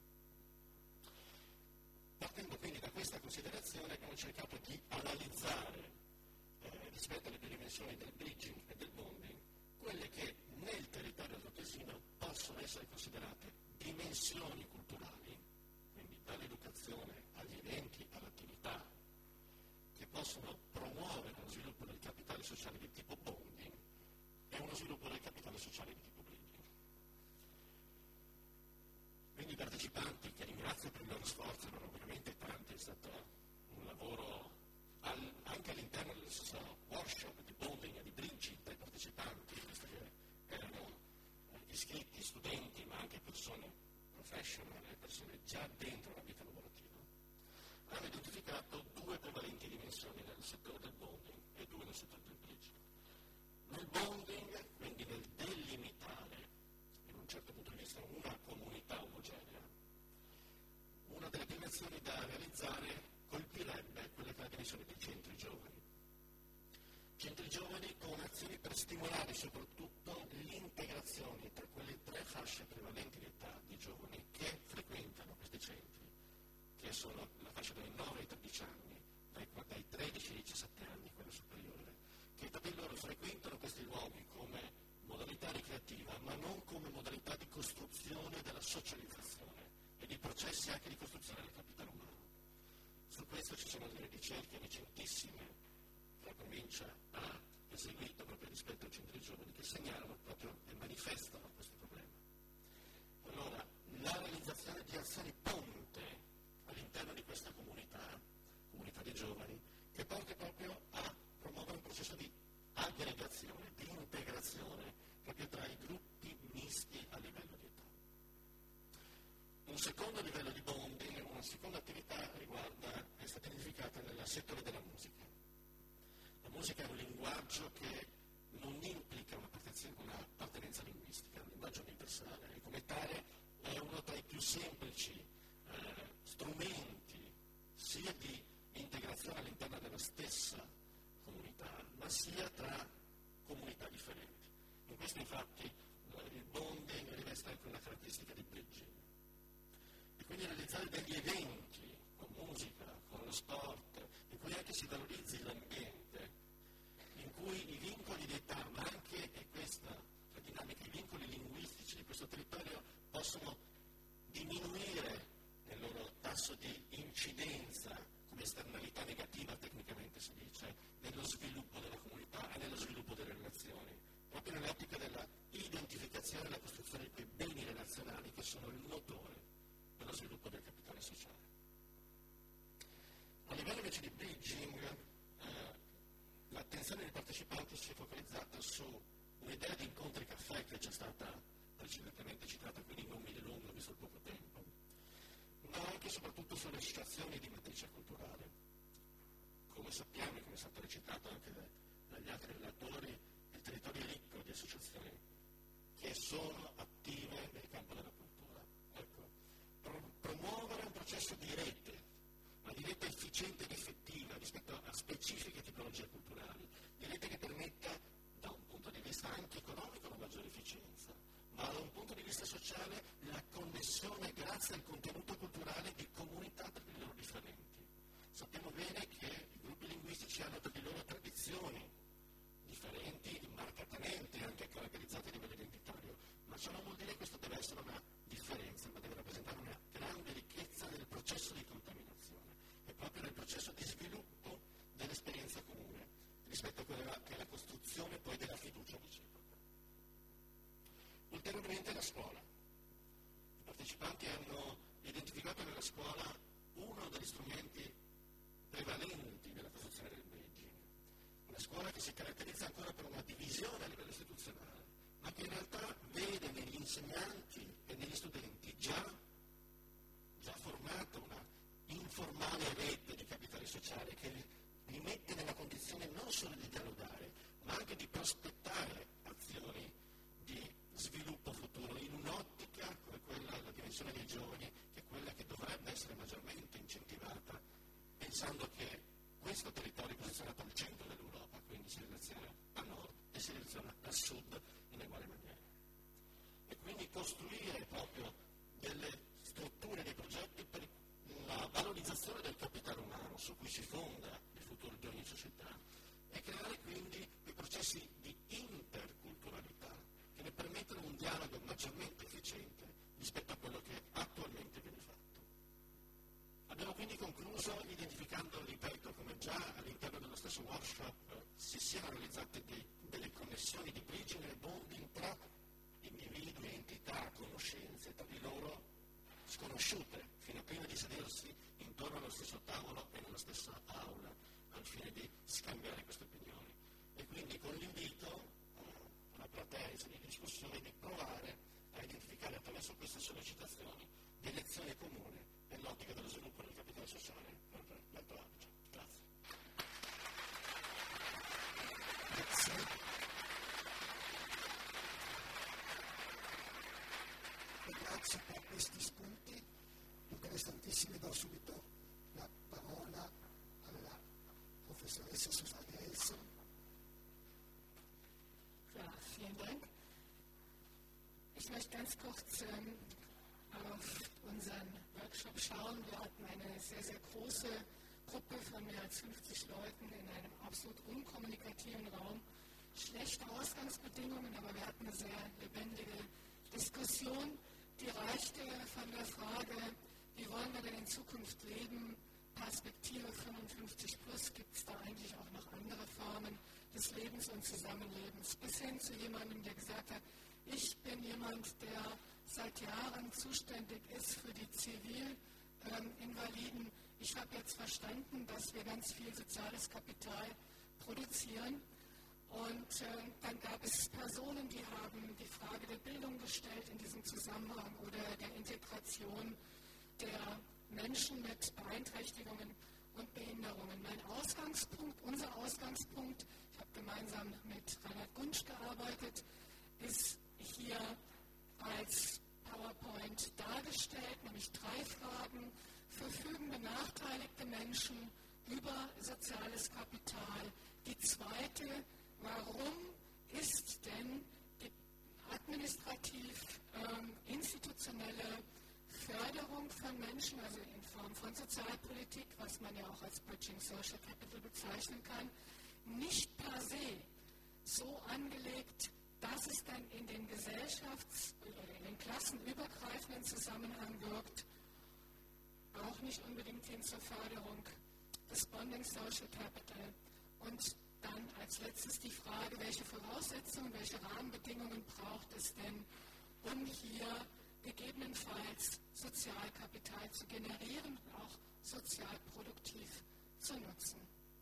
Partendo quindi da questa considerazione abbiamo cercato di analizzare eh, rispetto alle due dimensioni del bridging e del bonding quelle che nel territorio altoatesino possono essere considerate dimensioni culturali, quindi dall'educazione agli eventi, all'attività, che possono promuovere uno sviluppo del capitale sociale di tipo bonding e uno sviluppo del capitale sociale di tipo bridging. Quindi i partecipanti, che ringrazio per il loro sforzo, erano veramente tanti, è stato un lavoro al, anche all'interno del stesso workshop di bonding e di bridging dai partecipanti, visto che erano eh, iscritti, studenti, ma anche persone professional, persone già dentro la vita lavorativa, hanno identificato due prevalenti dimensioni nel settore del bonding e due nel settore del bridging. Nel bonding, quindi nel delimitare, in un certo punto di vista, una comunità omogenea, una delle dimensioni da realizzare colpirebbe quella che è la dimensione dei centri giovani. Centri giovani con azioni per stimolare soprattutto l'integrazione tra quelle tre fasce prevalenti di età di giovani che frequentano questi centri, che sono la fascia dai nove ai tredici anni, dai, dai tredici ai diciassette anni, quella superiore, che da loro frequentano questi luoghi come modalità ricreativa, ma non come modalità di costruzione della socializzazione e di processi anche di costruzione del capitale umano. Su questo ci sono delle ricerche recentissime che la provincia ha eseguito proprio rispetto ai centri giovani che segnalano proprio e manifestano questo problema. Allora, la realizzazione di azioni ponte all'interno di questa comunità, comunità di giovani, che porti proprio a promuovere un processo di aggregazione, di integrazione proprio tra i gruppi misti a livello di età. Un secondo livello di bonding, una seconda attività riguarda, è stata identificata nel settore della musica. La musica è un linguaggio che non implica una appartenenza linguistica, è un linguaggio universale e come tale è uno tra i più semplici eh, strumenti sia di integrazione all'interno della stessa comunità, ma sia tra comunità differenti. In questo infatti il bonding riveste anche una caratteristica di bridging. E quindi realizzare degli eventi con musica, con lo sport, in cui anche si valorizzi l'ambiente, in cui i vincoli di età, ma anche possono diminuire nel loro tasso di incidenza come esternalità negativa, tecnicamente si dice, nello sviluppo della comunità e nello sviluppo delle relazioni, proprio nell'ottica della identificazione e la costruzione di quei beni relazionali che sono il motore per lo sviluppo del capitale sociale. A livello invece di bridging, eh, l'attenzione dei partecipanti si è focalizzata su un'idea di incontri caffè che è già stata precedentemente citata, quindi non mi dilungo visto il poco tempo, ma anche e soprattutto sulle associazioni di matrice culturale. Come sappiamo, e come è stato recitato anche dagli altri relatori, il territorio è ricco di associazioni che sono attive nel campo della cultura. Ecco, pro- promuovere un processo di rete, ma di rete efficiente ed effettiva rispetto a specifiche tipologie culturali, di rete che permetta da un punto di vista anche economico una maggiore efficienza, ma da un punto di vista sociale la connessione grazie al contenuto culturale di comunità tra di loro differenti. Sappiamo bene che i gruppi linguistici hanno tra di loro tradizioni differenti, marcatamente anche caratterizzate a livello identitario, ma ciò non vuol dire che questo deve essere una differenza, ma deve rappresentare una grande ricchezza nel processo di contaminazione e proprio nel processo di sviluppo dell'esperienza comune rispetto a quella che è la costruzione poi della fiducia reciproca. Ulteriormente la scuola. I partecipanti hanno identificato nella scuola uno degli strumenti prevalenti nella costruzione del bridging. Una scuola che si caratterizza ancora per una divisione a livello istituzionale, ma che in realtà vede negli insegnanti e negli studenti già, già formata una informale rete di capitale sociale che li mette nella condizione non solo di dialogare, ma anche di prospettare azioni di sviluppo futuro in un'ottica come quella della dimensione dei giovani, che è quella che dovrebbe essere maggiormente incentivata, pensando che questo territorio è posizionato al centro dell'Europa, quindi si relaziona a nord e si relaziona a sud in uguale maniera. E quindi costruire proprio delle strutture, dei progetti per la valorizzazione del capitale umano su cui si fonda il futuro di ogni società e creare quindi dei processi di interculturalità che ne permettono un dialogo maggiormente efficiente rispetto a quello che attualmente viene fatto. Abbiamo quindi concluso identificando, ripeto, come già all'interno dello stesso workshop si siano realizzate dei, delle connessioni di bridging e bonding tra individui, entità, conoscenze, tra di loro sconosciute, fino a prima di sedersi intorno allo stesso tavolo e nella stessa aula, al fine di scambiare queste opinioni. E quindi con l'invito a una platea di discussione di provare a identificare attraverso queste sollecitazioni delle azioni comuni nell'ottica dello sviluppo del capitale sociale per l'Alto Adige. Grazie. Grazie. Grazie per questi spunti interessantissimi. Do subito la parola alla professoressa Susanne Elson. Ja, vielen Dank. Ich möchte ganz kurz ähm, auf unseren Workshop schauen. Wir hatten eine sehr, sehr große Gruppe von mehr als fünfzig Leuten in einem absolut unkommunikativen Raum. Schlechte Ausgangsbedingungen, aber wir hatten eine sehr lebendige Diskussion, die reichte von der Frage, wie wollen wir denn in Zukunft leben, Perspektive fünfundfünfzig plus, gibt es da eigentlich auch noch andere Formen des Lebens und Zusammenlebens, bis hin zu jemandem, der gesagt hat, ich bin jemand, der seit Jahren zuständig ist für die Zivilinvaliden. Ich habe jetzt verstanden, dass wir ganz viel soziales Kapital produzieren. Und äh, dann gab es Personen, die haben die Frage der Bildung gestellt in diesem Zusammenhang oder der Integration der Menschen mit Beeinträchtigungen und Behinderungen. Mein Ausgangspunkt, unser Ausgangspunkt, ich habe gemeinsam mit Reinhard Gunsch gearbeitet, ist hier als PowerPoint dargestellt, nämlich drei Fragen: Verfügen benachteiligte Menschen über soziales Kapital? Die zweite: Warum ist denn die administrativ ähm, institutionelle Förderung von Menschen, also in Form von Sozialpolitik, was man ja auch als Bridging Social Capital bezeichnen kann, nicht per se so angelegt, dass es dann in den Gesellschafts- oder in den klassenübergreifenden Zusammenhang wirkt, auch nicht unbedingt hin zur Förderung des Bonding Social Capital. Und dann als letztes die Frage, welche Voraussetzungen, welche Rahmenbedingungen braucht es denn, um hier gegebenenfalls Sozialkapital zu generieren und auch sozial produktiv zu nutzen.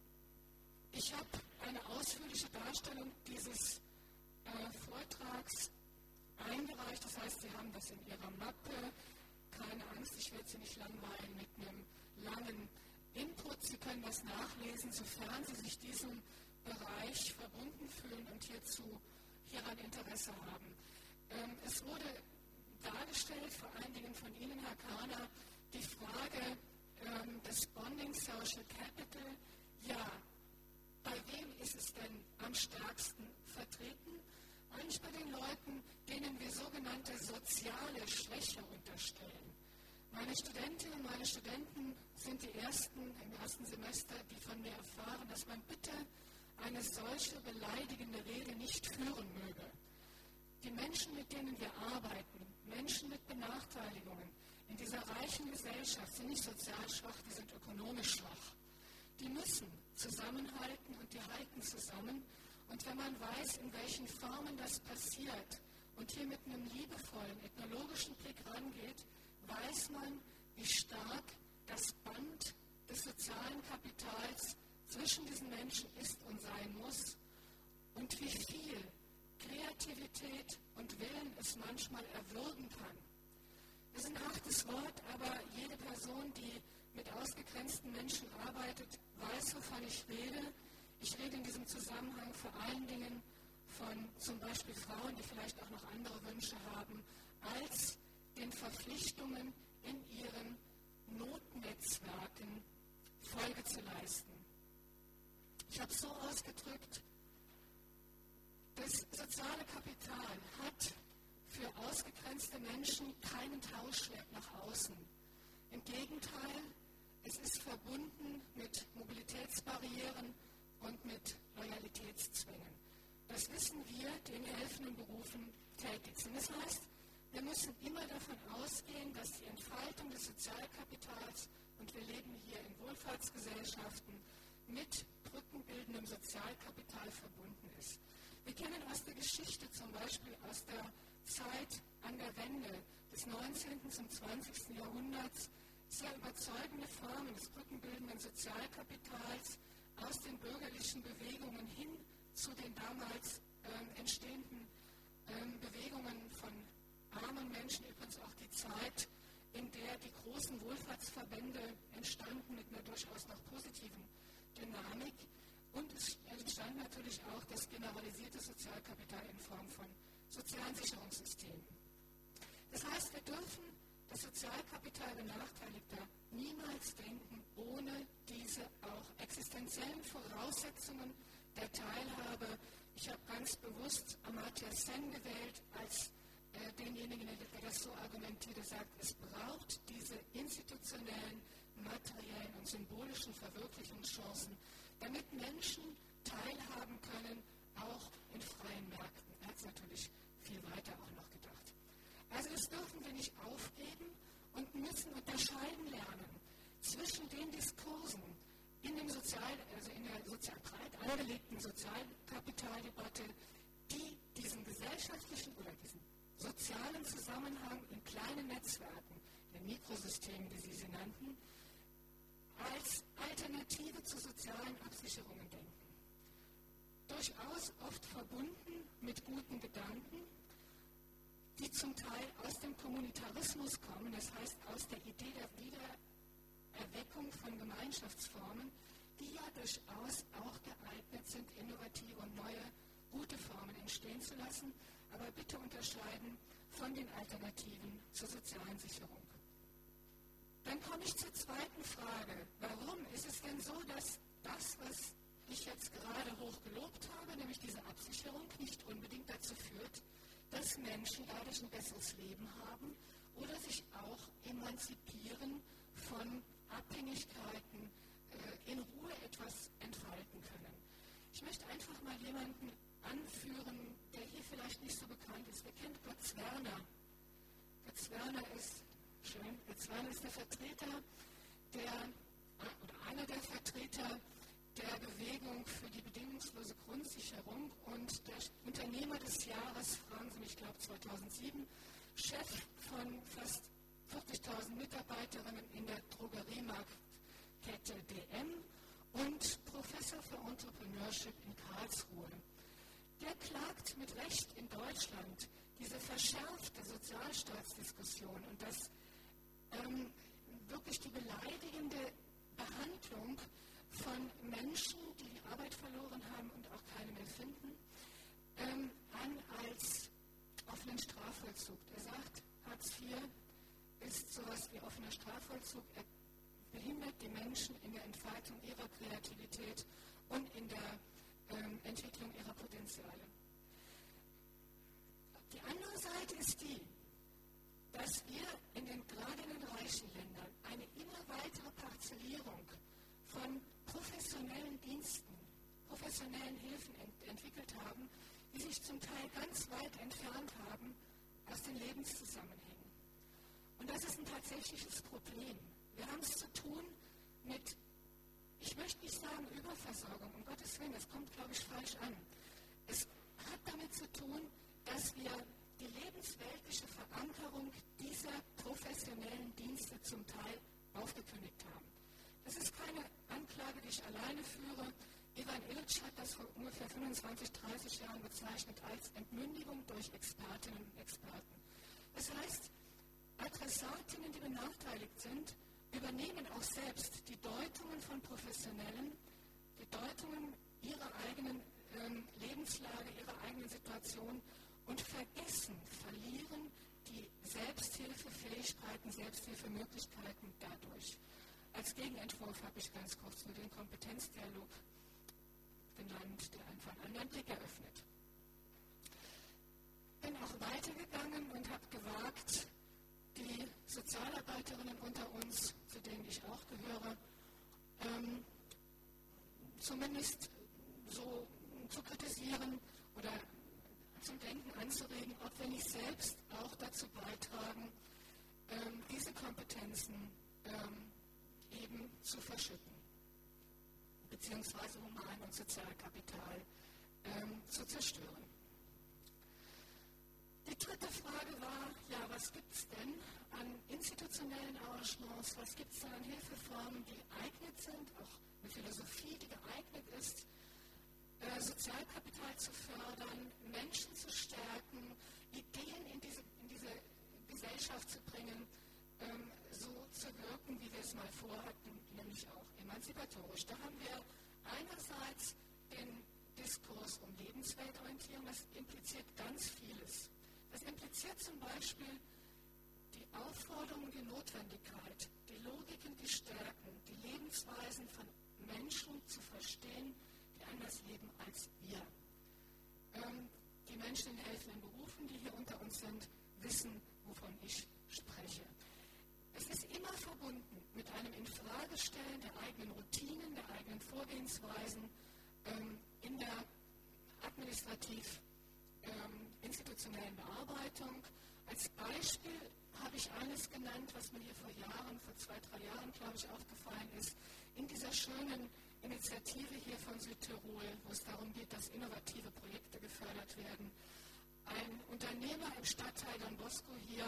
Ich habe eine ausführliche Darstellung dieses äh, Vortrags eingereicht, das heißt, Sie haben das in Ihrer Mappe. Keine Angst, ich werde Sie nicht langweilen mit einem langen Input. Sie können das nachlesen, sofern Sie sich diesem Bereich verbunden fühlen und hierzu, hieran Interesse haben. Ähm, es wurde dargestellt, vor allen Dingen von Ihnen, Herr Kahner, die Frage ähm, des Bonding Social Capital. Ja, bei wem ist es denn am stärksten vertreten? Eigentlich bei den Leuten, denen wir sogenannte soziale Schwäche unterstellen. Meine Studentinnen und meine Studenten sind die Ersten im ersten Semester, die von mir erfahren, dass man bitte eine solche beleidigende Rede nicht führen möge. Die Menschen, mit denen wir arbeiten, Menschen mit Benachteiligungen in dieser reichen Gesellschaft, sind nicht sozial schwach, die sind ökonomisch schwach. Die müssen zusammenhalten und die halten zusammen. Und wenn man weiß, in welchen Formen das passiert und hier mit einem liebevollen, ethnologischen Blick rangeht, weiß man, wie stark das Band des sozialen Kapitals zwischen diesen Menschen ist und sein muss und wie viel Kreativität und Willen es manchmal erwürgen kann. Das ist ein hartes Wort, aber jede Person, die mit ausgegrenzten Menschen arbeitet, weiß, wovon ich rede. Ich rede in diesem Zusammenhang vor allen Dingen von zum Beispiel Frauen, die vielleicht auch noch andere Wünsche haben, als den Verpflichtungen in ihren Notnetzwerken Folge zu leisten. Ich habe es so ausgedrückt, das soziale Kapital hat für ausgegrenzte Menschen keinen Tauschwert nach außen. Im Gegenteil, es ist verbunden mit Mobilitätsbarrieren und mit Loyalitätszwängen. Das wissen wir, die in helfenden Berufen tätig sind. Das heißt, wir müssen immer davon ausgehen, dass die Entfaltung des Sozialkapitals, und wir leben hier in Wohlfahrtsgesellschaften, mit brückenbildendem Sozialkapital verbunden ist. Wir kennen aus der Geschichte, zum Beispiel aus der Zeit an der Wende des neunzehnten zum zwanzigsten Jahrhunderts, sehr überzeugende Formen des brückenbildenden Sozialkapitals aus den bürgerlichen Bewegungen hin zu den damals ähm, entstehenden ähm, Bewegungen von armen Menschen, übrigens auch die Zeit, in der die großen Wohlfahrtsverbände entstanden mit einer durchaus noch positiven Dynamik. Und es entstand natürlich auch das generalisierte Sozialkapital in Form von sozialen Sicherungssystemen. Das heißt, wir dürfen das Sozialkapital Benachteiligter niemals denken, ohne diese auch existenziellen Voraussetzungen der Teilhabe. Ich habe ganz bewusst Amartya Sen gewählt als äh, denjenigen, der das so argumentiert, der sagt, es braucht diese institutionellen, materiellen und symbolischen Verwirklichungschancen, damit Menschen teilhaben können, auch in freien Märkten. Er hat es natürlich viel weiter auch noch gedacht. Also das dürfen wir nicht aufgeben und müssen unterscheiden lernen zwischen den Diskursen in, dem Sozial, also in der sozial breit angelegten Sozialkapitaldebatte, die diesen gesellschaftlichen oder diesen sozialen Zusammenhang in kleinen Netzwerken, in Mikrosystemen, wie Sie sie nannten, als Alternative zu sozialen Absicherungen denken. Durchaus oft verbunden mit guten Gedanken, die zum Teil aus dem Kommunitarismus kommen, das heißt aus der Idee der Wiedererweckung von Gemeinschaftsformen, die ja durchaus auch geeignet sind, innovative und neue, gute Formen entstehen zu lassen, aber bitte unterscheiden von den Alternativen zur sozialen Sicherung. Dann komme ich zur zweiten Frage. Warum ist es denn so, dass das, was ich jetzt gerade hoch gelobt habe, nämlich diese Absicherung, nicht unbedingt dazu führt, dass Menschen dadurch ein besseres Leben haben oder sich auch emanzipieren von Abhängigkeiten, äh, in Ruhe etwas entfalten können? Ich möchte einfach mal jemanden anführen, der hier vielleicht Botswana ist der Vertreter der, oder einer der Vertreter der Bewegung für die bedingungslose Grundsicherung und der Unternehmer des Jahres, fragen Sie mich, ich glaube zweitausendsieben, Chef von fast vierzigtausend Mitarbeiterinnen in der Drogeriemarktkette D M und Professor für Entrepreneurship in Karlsruhe. Der klagt mit Recht in Deutschland diese verschärfte Sozialstaatsdiskussion und das ähm, wirklich die beleidigende Behandlung von Menschen, die die Arbeit verloren haben und auch keine mehr finden, ähm, an als offenen Strafvollzug. Er sagt, Hartz vier ist sowas wie offener Strafvollzug. Er behindert die Menschen in der Entfaltung ihrer Kreativität und in der ähm, Entwicklung ihrer Potenziale. Die andere Seite ist die, dass wir in den, gerade in den reichen Ländern eine immer weitere Parzellierung von professionellen Diensten, professionellen Hilfen ent- entwickelt haben, die sich zum Teil ganz weit entfernt haben aus den Lebenszusammenhängen. Und das ist ein tatsächliches Problem. Wir haben es zu tun mit, ich möchte nicht sagen Überversorgung, um Gottes Willen, das kommt, glaube ich, falsch an. Es hat damit zu tun, dass wir die lebensweltliche Verankerung dieser professionellen Dienste zum Teil aufgekündigt haben. Das ist keine Anklage, die ich alleine führe. Ivan Illich hat das vor ungefähr fünfundzwanzig, dreißig Jahren bezeichnet als Entmündigung durch Expertinnen und Experten. Das heißt, Adressatinnen, die benachteiligt sind, übernehmen auch selbst die Deutungen von Professionellen, die Deutungen ihrer eigenen ähm, Lebenslage, ihrer eigenen Situation und vergessen, verlieren die Selbsthilfefähigkeiten, Selbsthilfemöglichkeiten dadurch. Als Gegenentwurf habe ich ganz kurz nur den Kompetenzdialog genannt, der einfach einen anderen Blick eröffnet. Bin auch weitergegangen und habe gewagt, die Sozialarbeiterinnen unter uns, zu denen ich auch gehöre, ähm, zumindest so zu kritisieren oder zum Denken anzuregen, ob wir nicht selbst auch dazu beitragen, ähm, diese Kompetenzen ähm, eben zu verschütten, beziehungsweise Human- und Sozialkapital ähm, zu zerstören. Die dritte Frage war, ja, was gibt es denn an institutionellen Arrangements, was gibt es denn an Hilfeformen, die geeignet sind, auch eine Philosophie, die geeignet ist, äh, Sozialkapital zu fördern, Menschen zu stärken, Ideen in diese, in diese Gesellschaft zu bringen, ähm, so zu wirken, wie wir es mal vorhatten, nämlich auch emanzipatorisch. Da haben wir einerseits den Diskurs um Lebensweltorientierung, das impliziert ganz vieles. Das impliziert zum Beispiel die Aufforderung, die Notwendigkeit, die Logiken, die Stärken, die Lebensweisen von Menschen zu verstehen, die anders leben als wir. Ähm, die Menschen in helfenden Berufen, die hier unter uns sind, wissen, wovon ich spreche. Es ist immer verbunden mit einem Infragestellen der eigenen Routinen, der eigenen Vorgehensweisen ähm, in der administrativ ähm, institutionellen Bearbeitung. Als Beispiel habe ich eines genannt, was mir hier vor Jahren, vor zwei, drei Jahren, glaube ich, aufgefallen ist, in dieser schönen Initiative hier von Südtirol, wo es darum geht, dass innovative Projekte gefördert werden. Ein Unternehmer im Stadtteil Don Bosco hier,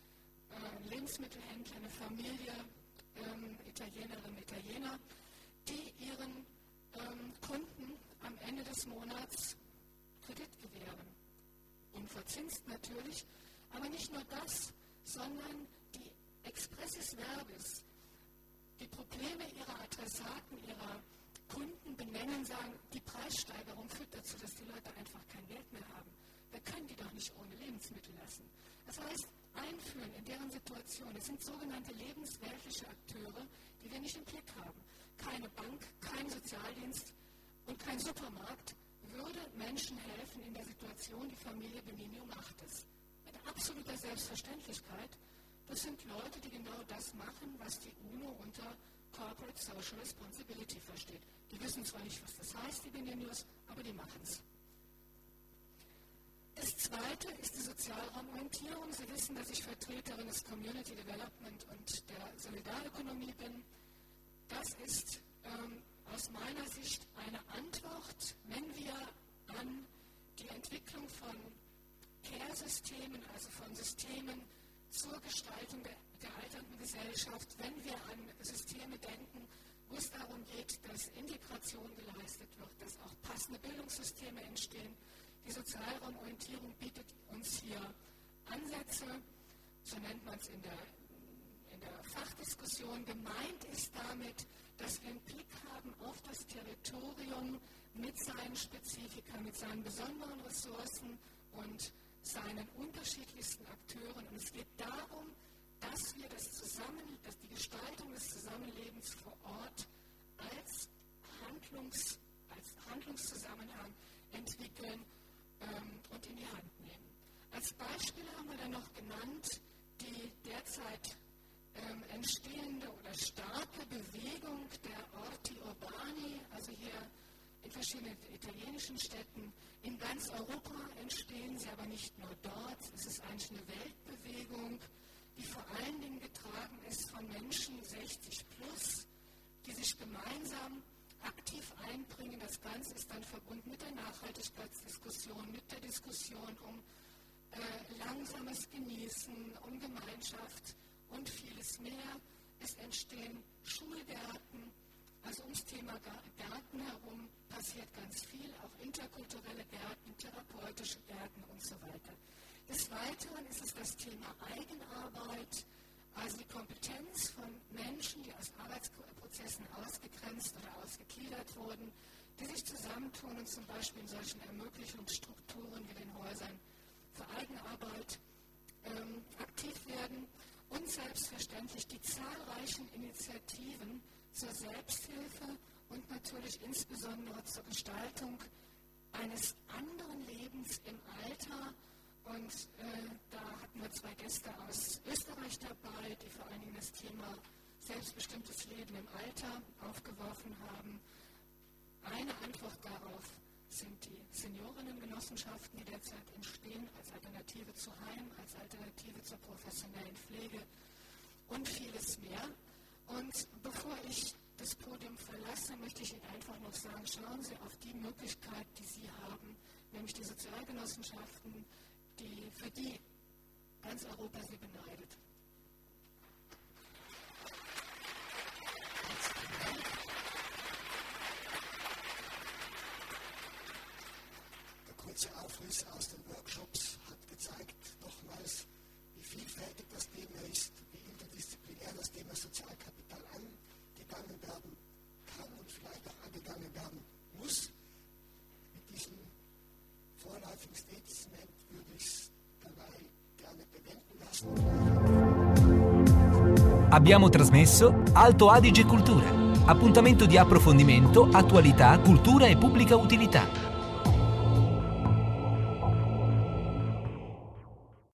äh, Lebensmittelhändler, eine Familie, ähm, Italienerinnen und Italiener, die ihren ähm, Kunden am Ende des Monats Kredit gewähren. Unverzinst natürlich, aber nicht nur das, sondern die Expressis Verbis, die Probleme ihrer Adressaten, ihrer Kunden benennen, sagen, die Preissteigerung führt dazu, dass die Leute einfach kein Geld mehr haben. Wir können die doch nicht ohne Lebensmittel lassen. Das heißt, einführen in deren Situation, es sind sogenannte lebensweltliche Akteure, die wir nicht im Blick haben. Keine Bank, kein Sozialdienst und kein Supermarkt würde Menschen helfen in der Situation, die Familie Benigno macht es. Mit absoluter Selbstverständlichkeit. Das sind Leute, die genau das machen, was die UNO unter Corporate Social Responsibility versteht. Die wissen zwar nicht, was das heißt, die Benignos, aber die machen es. Das zweite ist die Sozialraumorientierung. Sie wissen, dass ich Vertreterin des Community Development und der Solidarökonomie bin. Das ist ähm, aus meiner Sicht eine Antwort, wenn wir an die Entwicklung von Care-Systemen, also von Systemen zur Gestaltung der, der alternden Gesellschaft, wenn wir an Systeme denken, wo es darum geht, dass Integration geleistet wird, dass auch passende Bildungssysteme entstehen. Die Sozialraumorientierung bietet uns hier Ansätze, so nennt man es in der, in der Fachdiskussion. Gemeint ist damit, dass wir einen Blick haben auf das Territorium mit seinen Spezifika, mit seinen besonderen Ressourcen und seinen unterschiedlichsten Akteuren. Und es geht darum, dass wir das Zusammen, dass die Gestaltung des Zusammenlebens vor Ort als, Handlungs, als Handlungszusammenhang entwickeln ähm, und in die Hand nehmen. Als Beispiele haben wir dann noch genannt die derzeit ähm, entstehende oder starke Bewegung der Orti Urbani, also hier in verschiedenen italienischen Städten. In ganz Europa entstehen sie, aber nicht nur dort. Es ist eigentlich eine Weltbewegung, die vor allen Dingen getragen ist von Menschen sechzig plus, die sich gemeinsam aktiv einbringen. Das Ganze ist dann verbunden mit der Nachhaltigkeitsdiskussion, mit der Diskussion um äh, langsames Genießen, um Gemeinschaft und vieles mehr. Es entstehen Schulgärten, also ums Thema Gärten herum passiert ganz viel, auch interkulturelle Gärten, therapeutische Gärten und so weiter. Des Weiteren ist es das Thema Eigenarbeit, also die Kompetenz von Menschen, die aus Arbeitsprozessen ausgegrenzt oder ausgegliedert wurden, die sich zusammentun und zum Beispiel in solchen Ermöglichungsstrukturen wie den Häusern für Eigenarbeit ähm, aktiv werden und selbstverständlich die zahlreichen Initiativen zur Selbsthilfe und natürlich insbesondere zur Gestaltung eines anderen Lebens im Alter. Und äh, da hatten wir zwei Gäste aus Österreich dabei, die vor allen Dingen das Thema selbstbestimmtes Leben im Alter aufgeworfen haben. Eine Antwort darauf sind die Seniorinnengenossenschaften, die derzeit entstehen, als Alternative zu Heim, als Alternative zur professionellen Pflege und vieles mehr. Und bevor ich das Podium verlasse, möchte ich Ihnen einfach noch sagen, schauen Sie auf die Möglichkeit, die Sie haben, nämlich die Sozialgenossenschaften, die, für die ganz Europa sie beneidet. Der kurze Aufriss aus den Workshops hat gezeigt, nochmals, wie vielfältig das Thema ist, wie interdisziplinär das Thema Sozialkapital angegangen werden kann und vielleicht auch angegangen werden muss. Mit diesem vorläufigen Statement würde ich es dabei gerne bewenden lassen. Abbiamo trasmesso Alto Adige Cultura, appuntamento di approfondimento, attualità, cultura e pubblica utilità.